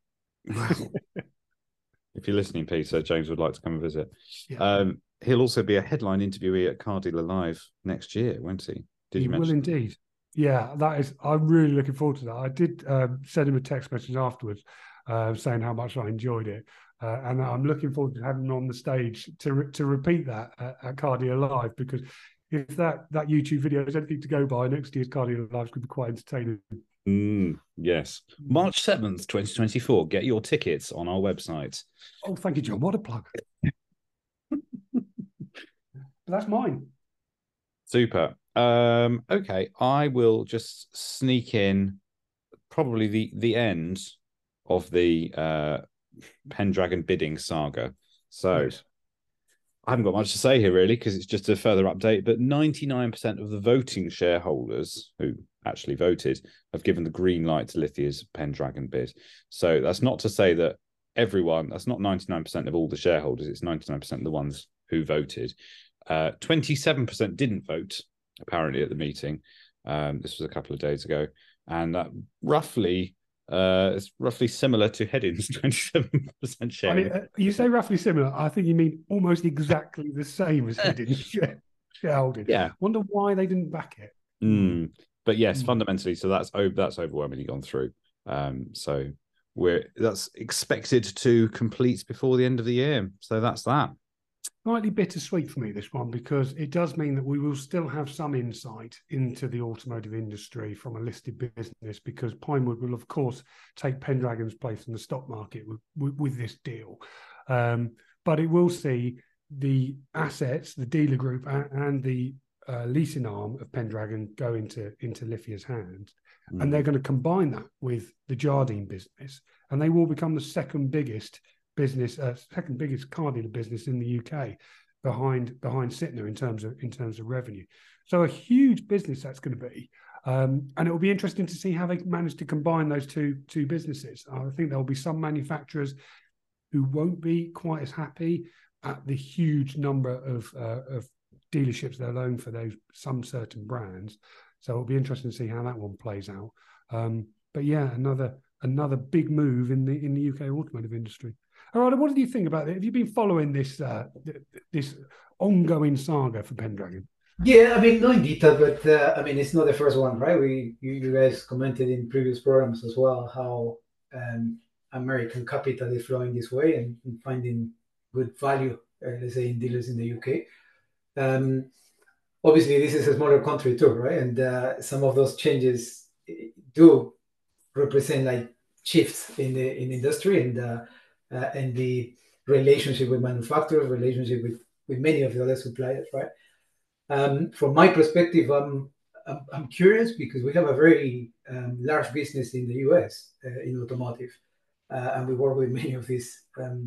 If you're listening, Peter, James would like to come and visit. Yeah. He'll also be a headline interviewee at Car Dealer Live next year, won't he? He will indeed. Yeah, I'm really looking forward to that. I did send him a text message afterwards saying how much I enjoyed it. And I'm looking forward to having him on the stage to repeat that at Car Dealer Live, because if that YouTube video is anything to go by, next year's Car Dealer Live could be quite entertaining. Yes. March 7th, 2024. Get your tickets on our website. Oh, thank you, John. What a plug. That's mine. Super. Okay, I will just sneak in probably the end of the Pendragon bidding saga. So yes. I haven't got much to say here really, because it's just a further update, but 99% of the voting shareholders who actually voted have given the green light to Lithia's Pendragon bid. So that's not to say that that's not 99% of all the shareholders, it's 99% of the ones who voted. 27% didn't vote, apparently, at the meeting. This was a couple of days ago, and that it's roughly similar to Headin's 27% share. I mean, you say roughly similar. I think you mean almost exactly the same as Headin's shareholding. Yeah. Wonder why they didn't back it. But yes, fundamentally, so that's overwhelmingly gone through. So that's expected to complete before the end of the year. So that's that. Slightly bittersweet for me, this one, because it does mean that we will still have some insight into the automotive industry from a listed business, because Pinewood will, of course, take Pendragon's place in the stock market with this deal. But it will see the assets, the dealer group, and the leasing arm of Pendragon go into Lithia's hands. And they're going to combine that with the Jardine business, and they will become the second biggest car dealer business in the UK, behind Sytner in terms of revenue. So a huge business that's going to be, and it will be interesting to see how they manage to combine those two businesses. I think there will be some manufacturers who won't be quite as happy at the huge number of dealerships they'll own for some certain brands. So it'll be interesting to see how that one plays out. But yeah, another big move in the UK automotive industry. All right, what do you think about it? Have you been following this ongoing saga for Pendragon? Yeah, I mean, not in detail, but I mean, it's not the first one, right? You guys commented in previous programs as well how American capital is flowing this way and finding good value, let's say, in dealers in the UK. Obviously, this is a smaller country too, right? And some of those changes do represent like shifts in the industry and the relationship with manufacturers, relationship with many of the other suppliers, right? From my perspective, I'm curious because we have a very large business in the US in automotive, and we work with many of these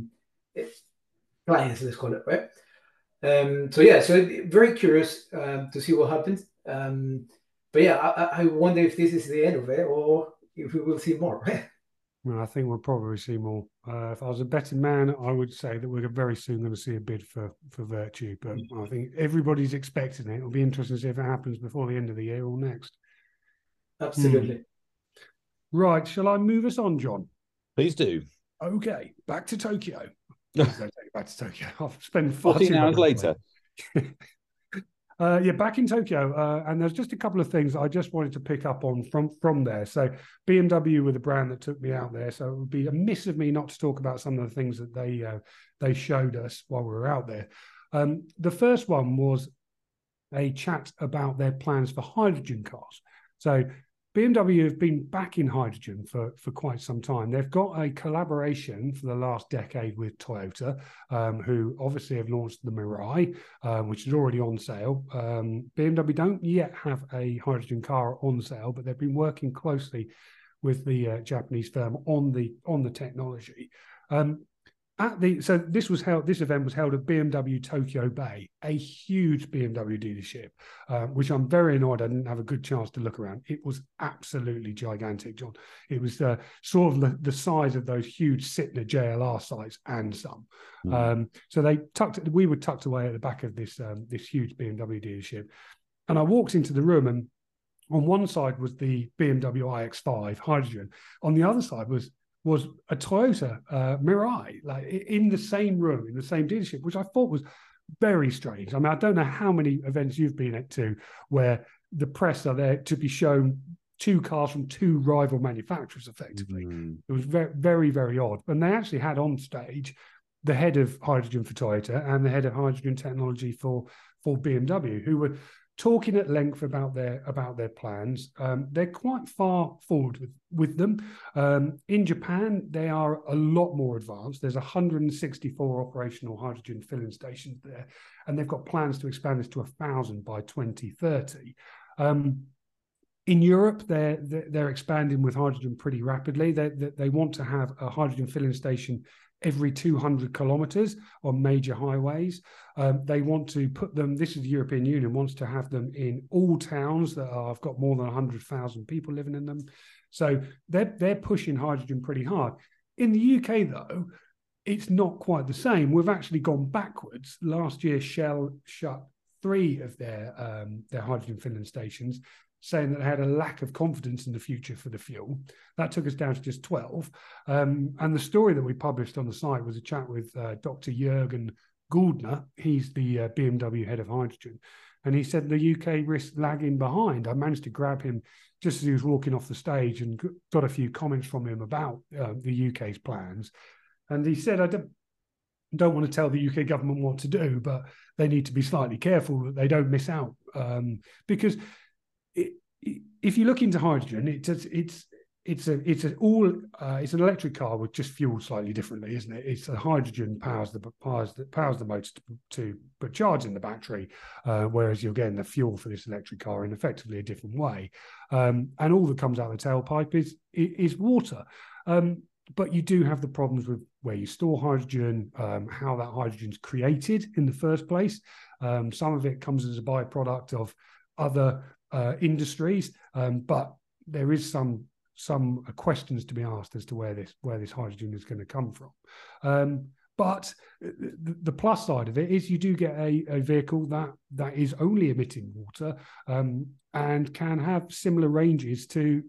clients, let's call it, right? So very curious to see what happens. But yeah, I wonder if this is the end of it or if we will see more. Well, I think we'll probably see more. If I was a betting man, I would say that we're very soon going to see a bid for Vertu. But I think everybody's expecting it. It'll be interesting to see if it happens before the end of the year or next. Absolutely. Right. Shall I move us on, John? Please do. Okay. Back to Tokyo. Back to Tokyo. I've spent 14 hours later. Back in Tokyo, and there's just a couple of things I just wanted to pick up on from there. So BMW were the brand that took me out there, so it would be amiss of me not to talk about some of the things that they showed us while we were out there. The first one was a chat about their plans for hydrogen cars. So BMW have been back in hydrogen for quite some time. They've got a collaboration for the last decade with Toyota, who obviously have launched the Mirai, which is already on sale. BMW don't yet have a hydrogen car on sale, but they've been working closely with the Japanese firm on the technology. So this event was held at BMW Tokyo Bay, a huge BMW dealership, which I'm very annoyed I didn't have a good chance to look around. It was absolutely gigantic, John. It was sort of the size of those huge Sytner JLR sites and some. So we were tucked away at the back of this huge BMW dealership, and I walked into the room, and on one side was the BMW iX5 hydrogen, on the other side was a Toyota Mirai, like in the same room, in the same dealership, which I thought was very strange. I mean, I don't know how many events you've been at where the press are there to be shown two cars from two rival manufacturers, effectively. It was very, very, very odd. And they actually had on stage the head of hydrogen for Toyota and the head of hydrogen technology for BMW, who were talking at length about their plans. They're quite far forward with them. In Japan, they are a lot more advanced. There's 164 operational hydrogen filling stations there, and they've got plans to expand this to 1,000 by 2030. In Europe, they're expanding with hydrogen pretty rapidly. They want to have a hydrogen filling station every 200 kilometers on major highways. They want to put them, this is the European Union, wants to have them in all towns that have got more than 100,000 people living in them. So they're pushing hydrogen pretty hard. In the UK, though, it's not quite the same. We've actually gone backwards. Last year, Shell shut 3 of their hydrogen filling stations, saying that they had a lack of confidence in the future for the fuel. That took us down to just 12. And the story that we published on the site was a chat with Dr. Jürgen Goldner. He's the BMW head of hydrogen. And he said the UK risks lagging behind. I managed to grab him just as he was walking off the stage and got a few comments from him about the UK's plans. And he said, I don't want to tell the UK government what to do, but they need to be slightly careful that they don't miss out. Because if you look into hydrogen, it's an electric car with just fueled slightly differently, isn't it? It's a hydrogen powers the motor to put charge in the battery, whereas you're getting the fuel for this electric car in effectively a different way, and all that comes out of the tailpipe is water. But you do have the problems with where you store hydrogen, how that hydrogen's created in the first place. Some of it comes as a byproduct of other industries, but there is some questions to be asked as to where this hydrogen is going to come from. But the plus side of it is you do get a vehicle that is only emitting water and can have similar ranges to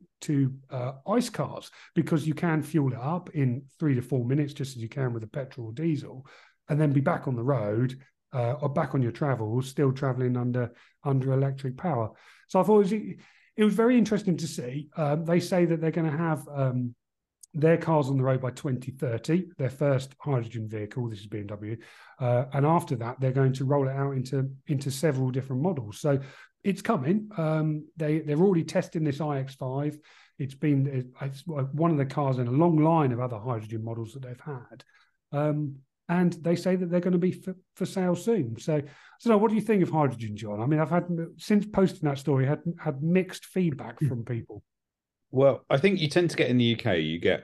ICE cars, because you can fuel it up in 3 to 4 minutes, just as you can with a petrol or diesel, and then be back on the road or back on your travels, still traveling under electric power. So I thought it was very interesting to see. They say that they're going to have their cars on the road by 2030, their first hydrogen vehicle, this is BMW. And after that, they're going to roll it out into several different models. So it's coming. They're already testing this iX5. It's one of the cars in a long line of other hydrogen models that they've had. And they say that they're going to be for sale soon. So what do you think of hydrogen, John? I mean, I've had, since posting that story, had mixed feedback from people. Well, I think you tend to get in the UK, you get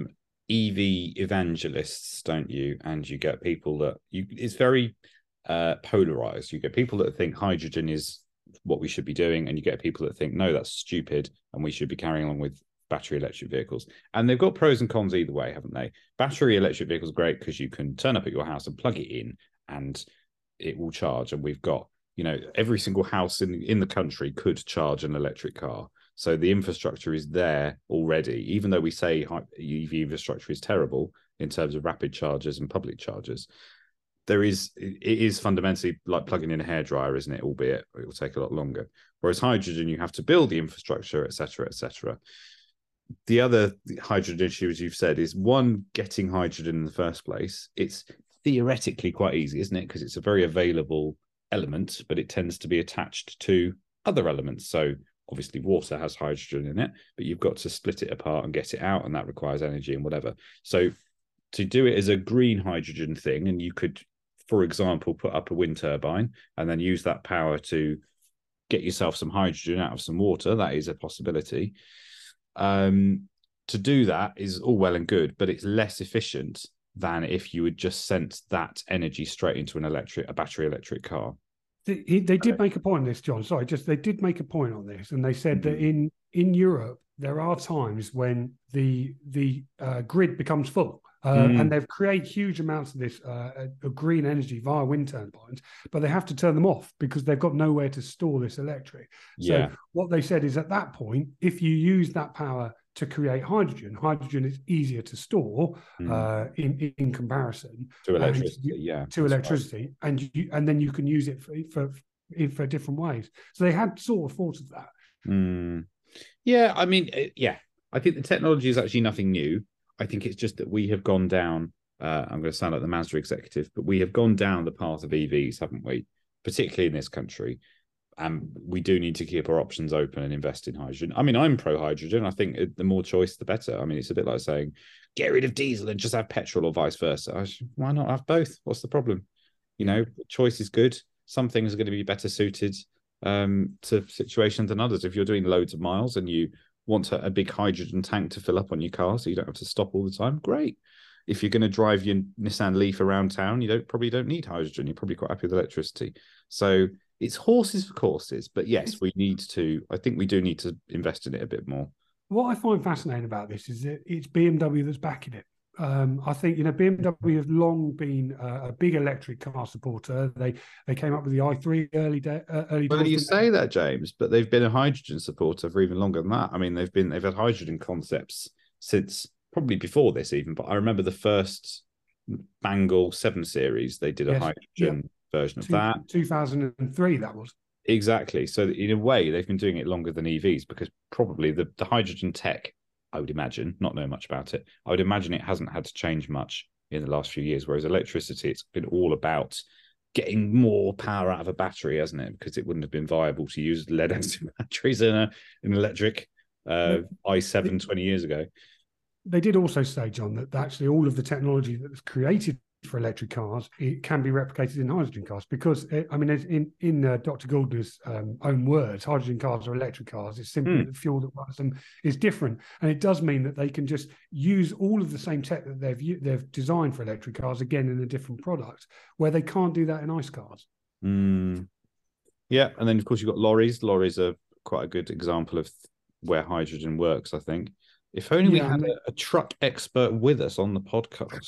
EV evangelists, don't you? And you get people that it's very polarized. You get people that think hydrogen is what we should be doing, and you get people that think, no, that's stupid, and we should be carrying on with battery electric vehicles. And they've got pros and cons either way, haven't they? Battery electric vehicles are great because you can turn up at your house and plug it in and it will charge. And we've got, every single house in the country could charge an electric car. So the infrastructure is there already, even though we say EV infrastructure is terrible in terms of rapid chargers and public chargers. It is fundamentally like plugging in a hairdryer, isn't it? Albeit it will take a lot longer. Whereas hydrogen, you have to build the infrastructure, etc., etc. The other hydrogen issue, as you've said, is one, getting hydrogen in the first place. It's theoretically quite easy, isn't it? Because it's a very available element, but it tends to be attached to other elements. So obviously water has hydrogen in it, but you've got to split it apart and get it out, and that requires energy and whatever. So to do it as a green hydrogen thing, and you could, for example, put up a wind turbine and then use that power to get yourself some hydrogen out of some water, that is a possibility. To do that is all well and good, but it's less efficient than if you would just sent that energy straight into a battery electric car. They did make a point on this, John. Sorry, they did make a point on this, and they said that in Europe there are times when the grid becomes full, and they've created huge amounts of this green energy via wind turbines, but they have to turn them off because they've got nowhere to store this electric. So what they said is, at that point, if you use that power to create hydrogen is easier to store in comparison to electricity. And then you can use it for different ways. So they had sort of thought of that. Yeah, I mean, I think the technology is actually nothing new. I think it's just that we have gone down. I'm going to sound like the Mazda executive, but we have gone down the path of EVs, haven't we? Particularly in this country. And we do need to keep our options open and invest in hydrogen. I mean, I'm pro hydrogen. I think the more choice, the better. I mean, it's a bit like saying, get rid of diesel and just have petrol, or vice versa. Why not have both? What's the problem? Choice is good. Some things are going to be better suited to situations than others. If you're doing loads of miles and you want a big hydrogen tank to fill up on your car so you don't have to stop all the time, great. If you're going to drive your Nissan Leaf around town, you probably don't need hydrogen. You're probably quite happy with electricity. So it's horses for courses, but yes, I think we do need to invest in it a bit more. What I find fascinating about this is that it's BMW that's backing it. I think BMW have long been a big electric car supporter. They came up with the i3 early. Well, you say that, James, but they've been a hydrogen supporter for even longer than that. I mean, they've had hydrogen concepts since probably before this even. But I remember the first Bangle 7 Series. They did a hydrogen version of that. 2003, that was. Exactly. So in a way, they've been doing it longer than EVs, because probably the hydrogen tech, I would imagine, not know much about it, I would imagine it hasn't had to change much in the last few years, whereas electricity, it's been all about getting more power out of a battery, hasn't it? Because it wouldn't have been viable to use lead acid batteries in an electric i7 20 years ago. They did also say, John, that actually all of the technology that was created for electric cars, it can be replicated in hydrogen cars, because I mean, in Dr. Gouldner's own words, hydrogen cars are electric cars. It's simply the fuel that runs them is different, and it does mean that they can just use all of the same tech that they've designed for electric cars again in a different product, where they can't do that in ICE cars. Yeah, and then of course you've got lorries. Lorries are quite a good example of where hydrogen works, I think. If only we had a truck expert with us on the podcast.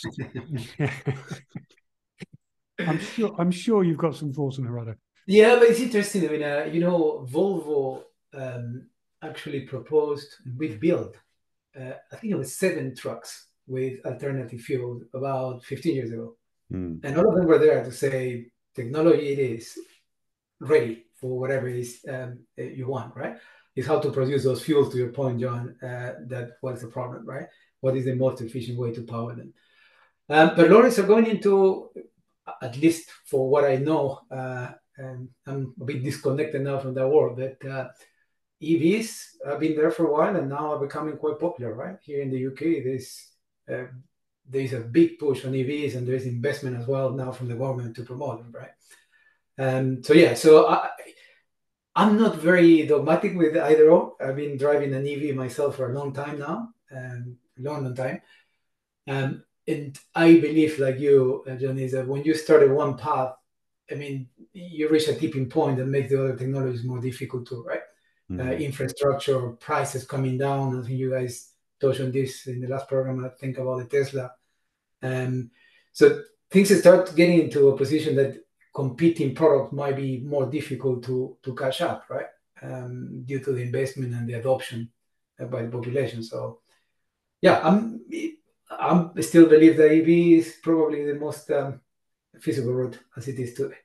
I'm sure you've got some thoughts on the rudder. Yeah, but it's interesting. I mean, Volvo actually proposed, we built, I think it was 7 trucks with alternative fuel about 15 years ago. And all of them were there to say, technology it is ready for whatever it is you want, right? Is how to produce those fuels, to your point, John, that was the problem, right? What is the most efficient way to power them? But lorries are going into, at least for what I know, and I'm a bit disconnected now from that world, but EVs have been there for a while and now are becoming quite popular, right? Here in the UK, there's a big push on EVs, and there's investment as well now from the government to promote them, right? So I'm not very dogmatic with either or. I've been driving an EV myself for a long time now, long time. And I believe, like you, John, is that when you start at one path, I mean, you reach a tipping point that makes the other technologies more difficult too, right? Infrastructure, prices coming down. I think you guys touched on this in the last program. I think about the Tesla. So things start getting into a position that competing products might be more difficult to catch up, right? Due to the investment and the adoption by the population. So, yeah, I still believe that EV is probably the most feasible route as it is today.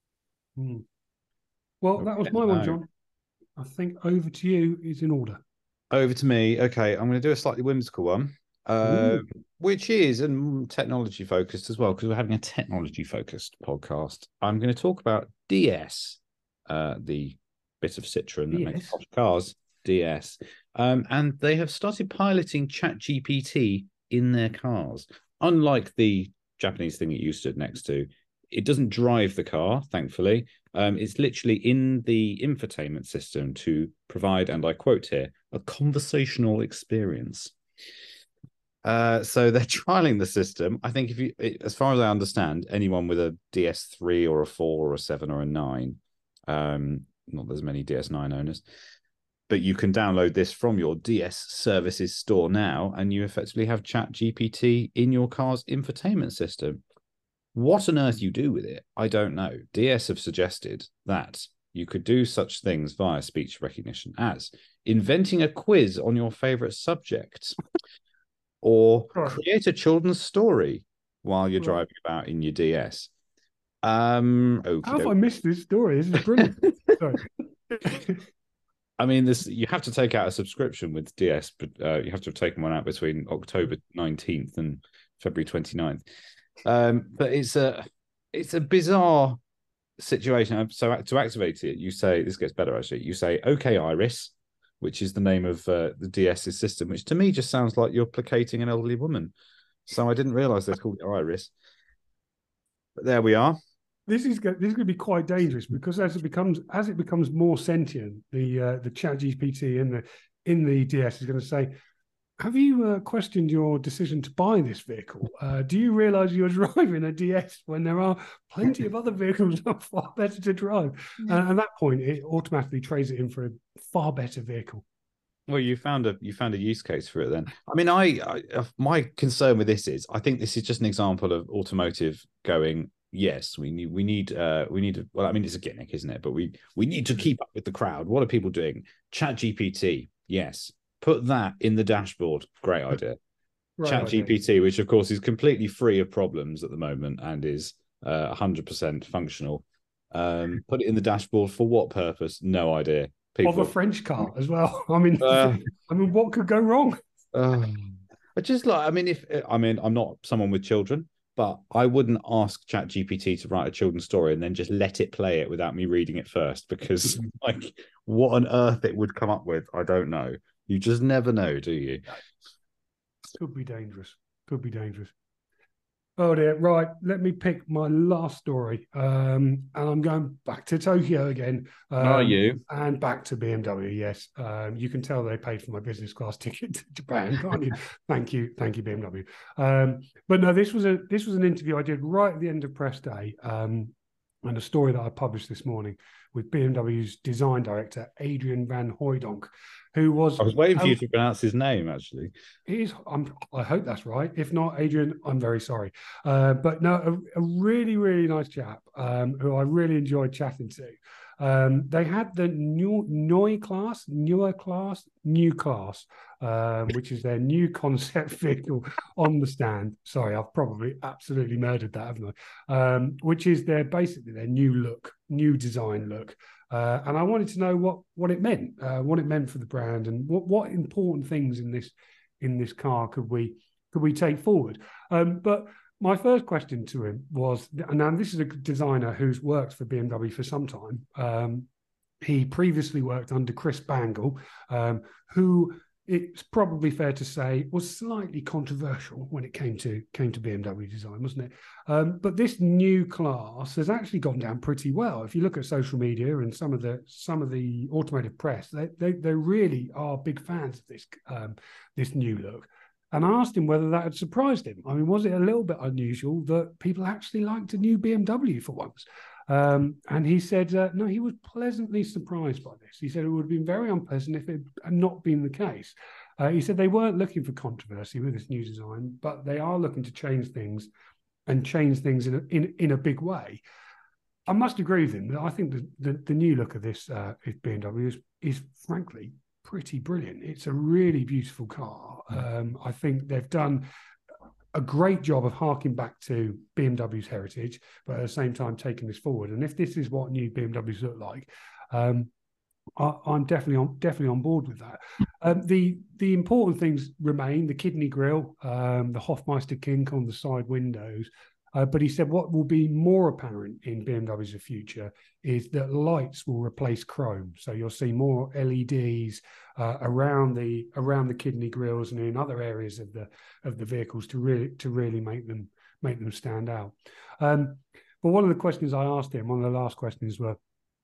Well, that was my one, John. I think over to you is in order. Over to me. Okay, I'm going to do a slightly whimsical one. Which is technology focused as well, because we're having a technology focused podcast. I'm going to talk about DS, the bit of Citroen that makes posh cars, DS. And they have started piloting ChatGPT in their cars. Unlike the Japanese thing it used to next to, it doesn't drive the car, thankfully. It's literally in the infotainment system to provide, and I quote here, a conversational experience. So they're trialing the system. I think as far as I understand, anyone with a DS3 or a 4 or a 7 or a 9, not there's many DS9 owners, but you can download this from your DS services store now, and you effectively have ChatGPT in your car's infotainment system. What on earth you do with it, I don't know. DS have suggested that you could do such things via speech recognition as inventing a quiz on your favorite subject, or create a children's story while you're driving about in your DS. How have I missed this story? This is brilliant. Sorry. I mean, you have to take out a subscription with DS, but you have to have taken one out between October 19th and February 29th. But it's a bizarre situation. So to activate it, you say, this gets better actually. You say, "Okay, Iris," which is the name of the DS's system, which to me just sounds like you're placating an elderly woman. So I didn't realise they called it Iris. But there we are. This is going to be quite dangerous, because as it becomes more sentient, the ChatGPT in the DS is going to say, "Have you questioned your decision to buy this vehicle? Do you realise you're driving a DS when there are plenty of other vehicles that are far better to drive?" And at that point, it automatically trades it in for a far better vehicle. Well, you found a use case for it then. I mean, my concern with this is, I think this is just an example of automotive going, yes, we need well, I mean, it's a gimmick, isn't it? But we need to keep up with the crowd. What are people doing? ChatGPT, yes. Put that in the dashboard. Great idea. Right, ChatGPT, which of course is completely free of problems at the moment and is 100% functional. Put it in the dashboard for what purpose? No idea. Of a French car as well. I mean, what could go wrong? I just like, I'm not someone with children, but I wouldn't ask ChatGPT to write a children's story and then just let it play it without me reading it first, because like, what on earth it would come up with, I don't know. You just never know, do you? Could be dangerous. Oh dear. Right. Let me pick my last story. And I'm going back to Tokyo again. Are you? And back to BMW, yes. You can tell they paid for my business class ticket to Japan, can't you? Thank you, BMW. But no, this was an interview I did right at the end of press day. And a story that I published this morning with BMW's design director, Adrian van Hooydonk, who was... I was waiting for you to pronounce his name, actually. I hope that's right. If not, Adrian, I'm very sorry. But no, a really, really nice chap who I really enjoyed chatting to. They had the Neue Class, which is their new concept vehicle on the stand. Sorry, I've probably absolutely murdered that, haven't I? Which is basically their new design look. And I wanted to know what it meant for the brand, and what important things in this car could we take forward. But my first question to him was, and this is a designer who's worked for BMW for some time. He previously worked under Chris Bangle, who, it's probably fair to say, was slightly controversial when it came to BMW design, wasn't it? But this new class has actually gone down pretty well. If you look at social media and some of the automotive press, they really are big fans of this new look. And I asked him whether that had surprised him. I mean, was it a little bit unusual that people actually liked a new BMW for once? And he said, no, he was pleasantly surprised by this. He said it would have been very unpleasant if it had not been the case. He said they weren't looking for controversy with this new design, but they are looking to change things in a big way. I must agree with him. I think the new look of this BMW is frankly pretty brilliant. It's a really beautiful car. I think they've done a great job of harking back to BMW's heritage, but at the same time taking this forward. And if this is what new BMWs look like, I'm definitely on board with that. The important things remain: the kidney grille, the Hofmeister kink on the side windows. But he said what will be more apparent in BMW's future is that lights will replace chrome. So you'll see more LEDs around the kidney grills and in other areas of the vehicles to really make them stand out. But one of the questions I asked him, one of the last questions were,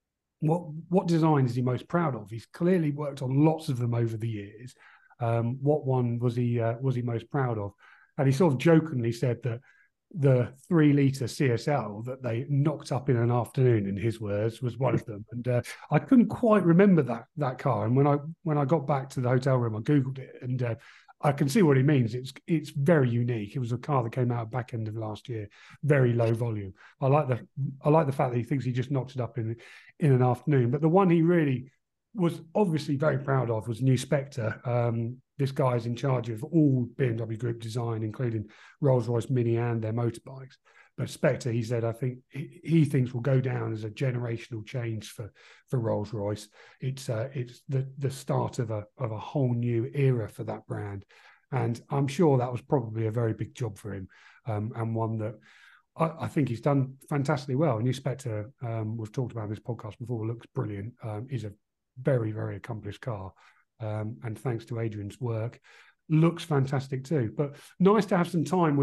what design is he most proud of? He's clearly worked on lots of them over the years. What one was he most proud of? And he sort of jokingly said that the 3-litre CSL that they knocked up in an afternoon, in his words, was one of them. And I couldn't quite remember that car. And when I got back to the hotel room, I Googled it, and I can see what he means. It's very unique. It was a car that came out back end of last year, very low volume. I like the fact that he thinks he just knocked it up in an afternoon. But the one he really was obviously very proud of was new Spectre. This guy is in charge of all BMW Group design, including Rolls-Royce Mini and their motorbikes. But Spectre, he said, I think he thinks will go down as a generational change for Rolls-Royce. It's the start of a whole new era for that brand, and I'm sure that was probably a very big job for him, and one that I think he's done fantastically well. New Spectre, we've talked about in this podcast before, looks brilliant. Is a very, very accomplished car, and thanks to Adrian's work, looks fantastic too. But nice to have some time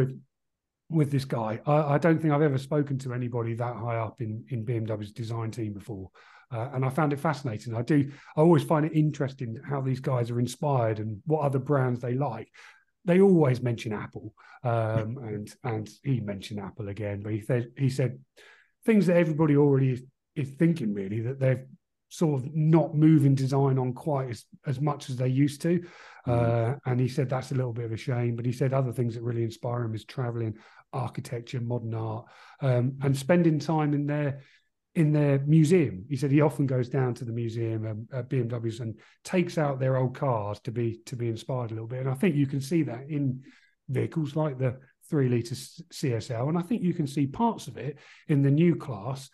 with this guy. I don't think I've ever spoken to anybody that high up in BMW's design team before. And I found it fascinating. I always find it interesting how these guys are inspired and what other brands they like. They always mention Apple, and he mentioned Apple again, but he said things that everybody already is thinking, really, that they're sort of not moving design on quite as much as they used to. And he said that's a little bit of a shame, but he said other things that really inspire him is traveling, architecture, modern art, and spending time in their museum. He said he often goes down to the museum at BMW's and takes out their old cars to be inspired a little bit. And I think you can see that in vehicles like the 3-litre CSL, and I think you can see parts of it in the new class.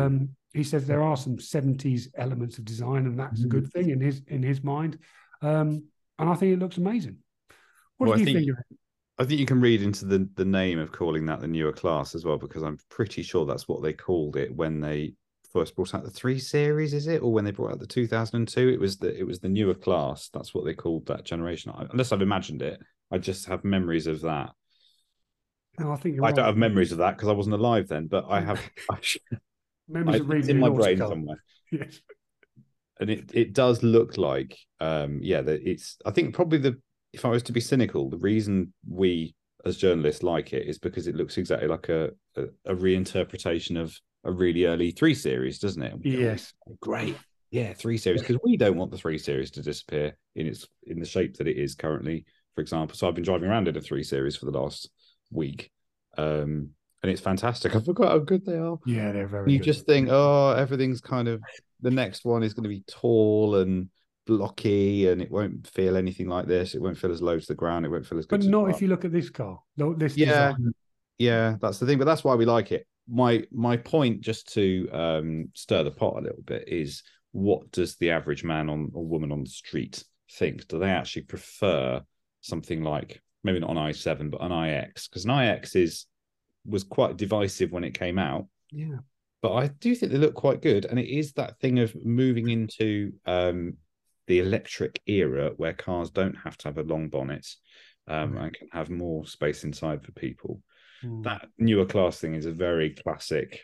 He says there are some 70s elements of design, and that's a good thing in his mind. And I think it looks amazing. What do you think of it? I think you can read into the name of calling that the newer class as well, because I'm pretty sure that's what they called it when they first brought out the 3 Series, is it? Or when they brought out the 2002? It was the newer class. That's what they called that generation. Unless I've imagined it, I just have memories of that. No, I think I don't have memories of that because I wasn't alive then, but I have memories of reading in my brain somewhere. Yes. And it does look like, it's, I think probably if I was to be cynical, the reason we as journalists like it is because it looks exactly like a reinterpretation of a really early 3 Series, doesn't it? Yes. Great. Yeah, 3 Series, because we don't want the 3 Series to disappear in the shape that it is currently, for example. So I've been driving around in a 3 Series for the last week. And it's fantastic. I forgot how good they are. Yeah, they're very good. You just think, everything's kind of, the next one is going to be tall and blocky, and it won't feel anything like this. It won't feel as low to the ground. It won't feel as good. But not if you look at this car. Design. Yeah, that's the thing. But that's why we like it. My point, just to stir the pot a little bit, is what does the average man or woman on the street think? Do they actually prefer something like, maybe not an i7, but an iX? Because an iX was quite divisive when it came out. Yeah. But I do think they look quite good. And it is that thing of moving into the electric era where cars don't have to have a long bonnet and can have more space inside for people. That newer class thing is a very classic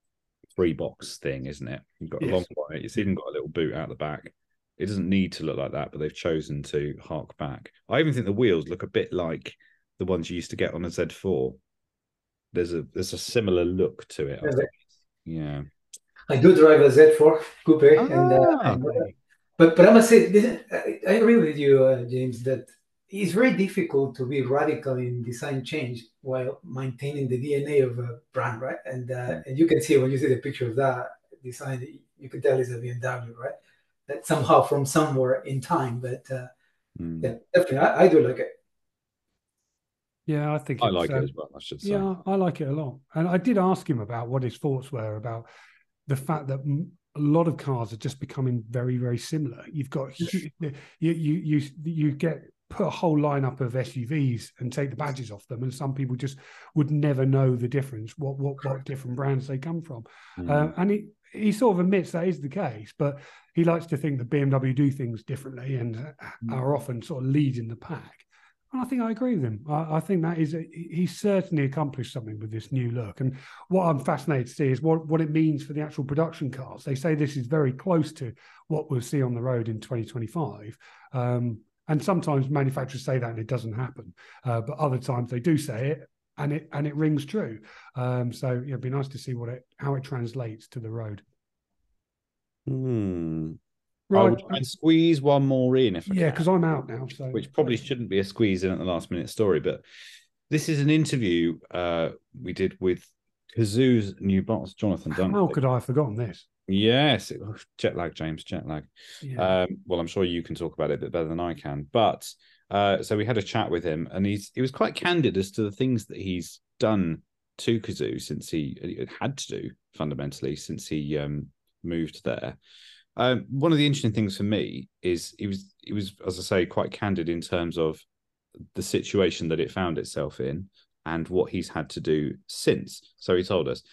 3-box thing, isn't it? You've got a long bonnet. It's even got a little boot out the back. It doesn't need to look like that, but they've chosen to hark back. I even think the wheels look a bit like the ones you used to get on a Z4. There's a similar look to it, I think. Yeah. I do drive a Z4 coupe, but I must say, I agree with you, James, that it's very difficult to be radical in design change while maintaining the DNA of a brand, right? And you can see when you see the picture of that design, you can tell it's a BMW, right? That somehow from somewhere in time, but yeah, definitely, I do like it. Yeah, I think I like it as well, I should say. Yeah, I like it a lot. And I did ask him about what his thoughts were about the fact that a lot of cars are just becoming very, very similar. You've got you get put a whole lineup of SUVs and take the badges off them, and some people just would never know the difference, what different brands they come from. And he sort of admits that is the case, but he likes to think that BMW do things differently and are often sort of leading the pack. And I think I agree with him. I think that is he's certainly accomplished something with this new look. And what I'm fascinated to see is what it means for the actual production cars. They say this is very close to what we'll see on the road in 2025. And sometimes manufacturers say that and it doesn't happen, but other times they do say it and it rings true. So it'd be nice to see how it translates to the road. Right. I would try and squeeze one more in if I can. Because I'm out now. So which probably shouldn't be a squeeze in at the last minute story, but this is an interview we did with Cazoo's new boss, Jonathan Dunkley. How could I have forgotten this? Yes, jet lag, James, jet lag. Yeah. Well, I'm sure you can talk about it a bit better than I can. But so we had a chat with him, and he was quite candid as to the things that he's done to Cazoo since he had to do fundamentally since he moved there. One of the interesting things for me is he was, as I say, quite candid in terms of the situation that it found itself in and what he's had to do since. So he told us,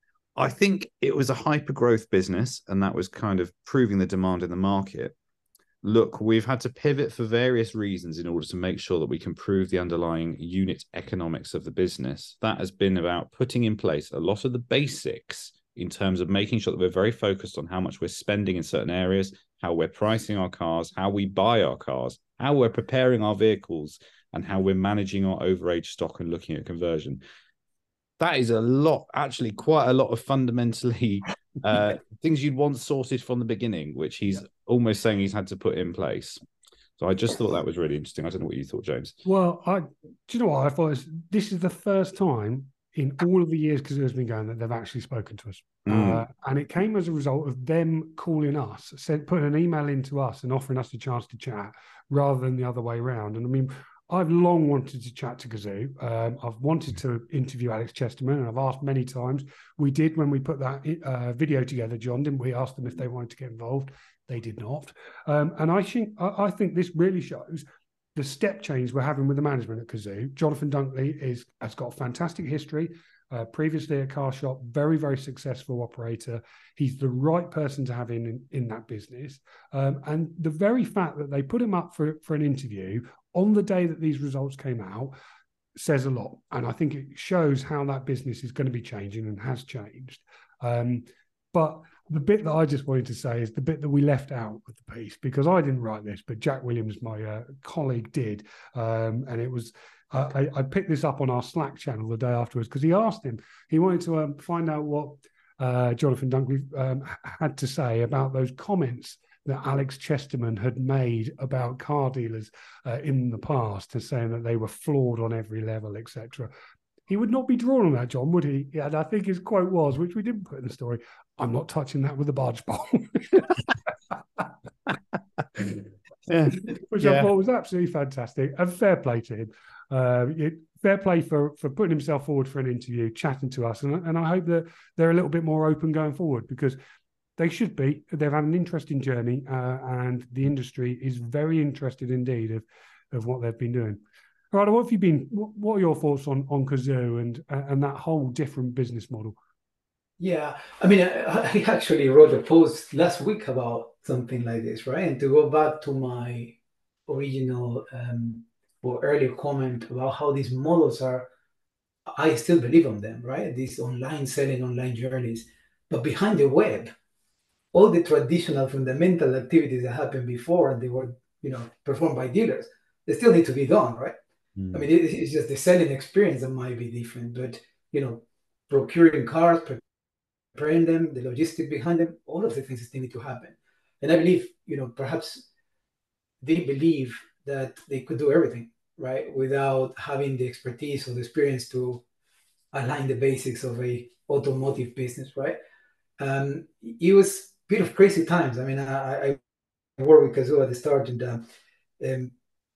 I think it was a hyper growth business, and that was kind of proving the demand in the market. Look, we've had to pivot for various reasons in order to make sure that we can prove the underlying unit economics of the business. That has been about putting in place a lot of the basics in terms of making sure that we're very focused on how much we're spending in certain areas, how we're pricing our cars, how we buy our cars, how we're preparing our vehicles, and how we're managing our overage stock and looking at conversion. That is a lot, actually quite a lot of fundamentally things you'd want sorted from the beginning, which he's almost saying he's had to put in place. So I just thought that was really interesting. I don't know what you thought, James. Well, do you know what I thought? This is the first time in all of the years Cazoo has been going that they've actually spoken to us. And it came as a result of them calling us, putting an email into us and offering us a chance to chat rather than the other way around. And I mean, I've long wanted to chat to Cazoo. I've wanted to interview Alex Chesterman, and I've asked many times. We did when we put that video together, John, didn't we? Asked them if they wanted to get involved. They did not. And I think this really shows the step change we're having with the management at Cazoo. Jonathan Dunkley has got a fantastic history. Previously at CarShop, very, very successful operator. He's the right person to have in that business. And the very fact that they put him up for an interview on the day that these results came out says a lot. And I think it shows how that business is going to be changing and has changed. But the bit that I just wanted to say is the bit that we left out of the piece, because I didn't write this, but Jack Williams, my colleague, did. And it was... I picked this up on our Slack channel the day afterwards because he asked him. He wanted to find out what Jonathan Dunkley had to say about those comments that Alex Chesterman had made about car dealers in the past, and saying that they were flawed on every level, etc. He would not be drawn on that, John, would he? And I think his quote was, which we didn't put in the story, "I'm not touching that with a barge pole." Which I thought was absolutely fantastic, and fair play to him. Fair play for putting himself forward for an interview, chatting to us, and I hope that they're a little bit more open going forward, because they should be. They've had an interesting journey, and the industry is very interested indeed of what they've been doing. All right, what are your thoughts on Cazoo and that whole different business model? Yeah, I mean, I actually wrote a post last week about something like this, right? And to go back to my original or earlier comment about how these models are, I still believe on them, right? These online selling, online journeys. But behind the web, all the traditional fundamental activities that happened before, and they were, performed by dealers, they still need to be done, right? I mean, it's just the selling experience that might be different, but, procuring cars, preparing them, the logistics behind them, all of the things still need to happen. And I believe, perhaps they believe that they could do everything, right, without having the expertise or the experience to align the basics of a automotive business, right? It was a bit of crazy times. I mean, I worked with Cazoo at the start, and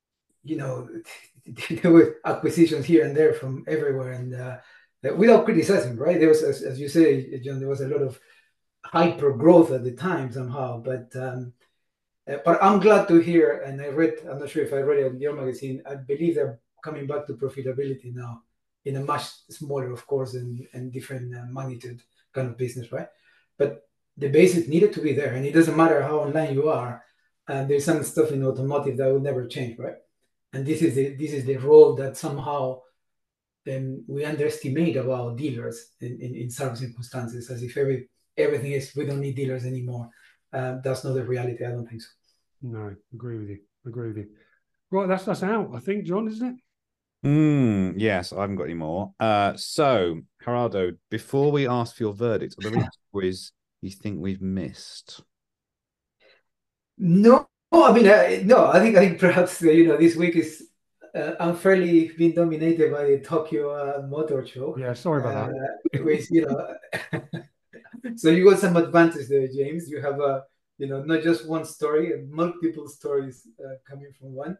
there were acquisitions here and there from everywhere, and without criticizing, right? There was, as you say, John, there was a lot of hyper growth at the time somehow, but But I'm glad to hear, and I'm not sure if I read it in your magazine, I believe they're coming back to profitability now in a much smaller, of course, and different magnitude kind of business, right? But the basic needed to be there, and it doesn't matter how online you are. There's some stuff in automotive that will never change, right? And this is the role that somehow we underestimate about dealers in some circumstances, as if everything is we don't need dealers anymore. That's not the reality. I don't think so. No, agree with you. Agree with you. Right, that's us out, I think, John, isn't it? Yes, I haven't got any more. So, Gerardo, before we ask for your verdict, are there any stories you think we've missed? No, I mean, no. I think perhaps this week is unfairly been dominated by the Tokyo Motor Show. Yeah, sorry about that. Which so you got some advantage there, James. You have not just one story, multiple stories coming from one.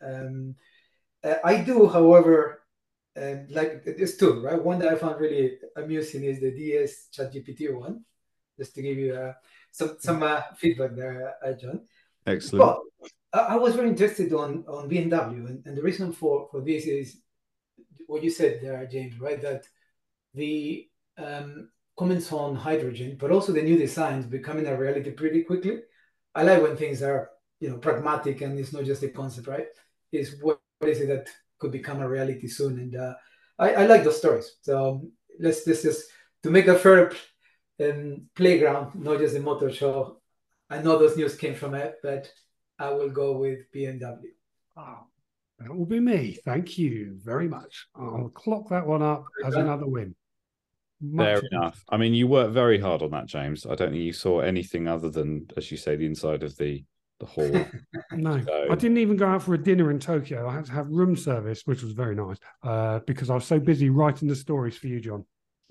I do, however, like there's two, right? One that I found really amusing is the DS ChatGPT one, just to give you some feedback there, John. Excellent. But I was very interested on BMW, and the reason for this is what you said there, James, right? That the comments on hydrogen, but also the new designs becoming a reality pretty quickly. I like when things are pragmatic and it's not just a concept, right? Is what is it that could become a reality soon? And I like those stories. So let's just to make a fair playground, not just a motor show. I know those news came from it, but I will go with BMW. Oh, that will be me. Thank you very much. I'll clock that one up as another win. Fair enough. I mean, you worked very hard on that, James. I don't think you saw anything other than, as you say, the inside of the hall. No, so, I didn't even go out for a dinner in Tokyo. I had to have room service, which was very nice, because I was so busy writing the stories for you, John.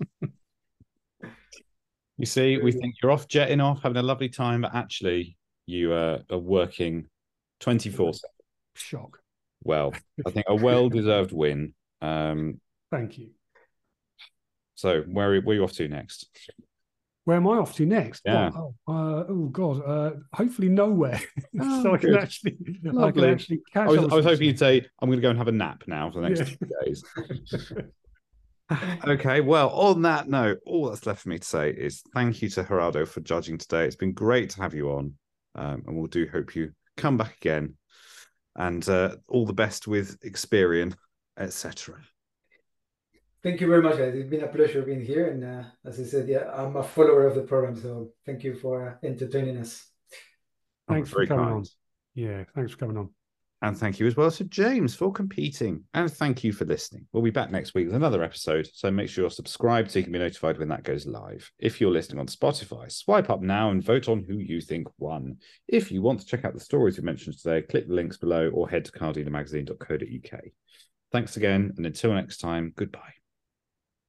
You see, we think you're off jetting off, having a lovely time, but actually you are working 24/7. Shock. Well, I think a well-deserved win. Thank you. So where are you off to next? Where am I off to next? Yeah. Oh God. Hopefully nowhere. So I can actually catch. I was hoping you'd say, I'm going to go and have a nap now for the next 2 days. Okay, well, on that note, all that's left for me to say is thank you to Gerardo for judging today. It's been great to have you on, and we'll hope you come back again. And all the best with Experian, etc. Thank you very much, guys. It's been a pleasure being here. And as I said, yeah, I'm a follower of the program, so thank you for entertaining us. Thanks for coming on. Yeah, thanks for coming on. And thank you as well to James for competing. And thank you for listening. We'll be back next week with another episode, so make sure you're subscribed so you can be notified when that goes live. If you're listening on Spotify, swipe up now and vote on who you think won. If you want to check out the stories we mentioned today, click the links below or head to cardealermagazine.co.uk. Thanks again, and until next time, goodbye.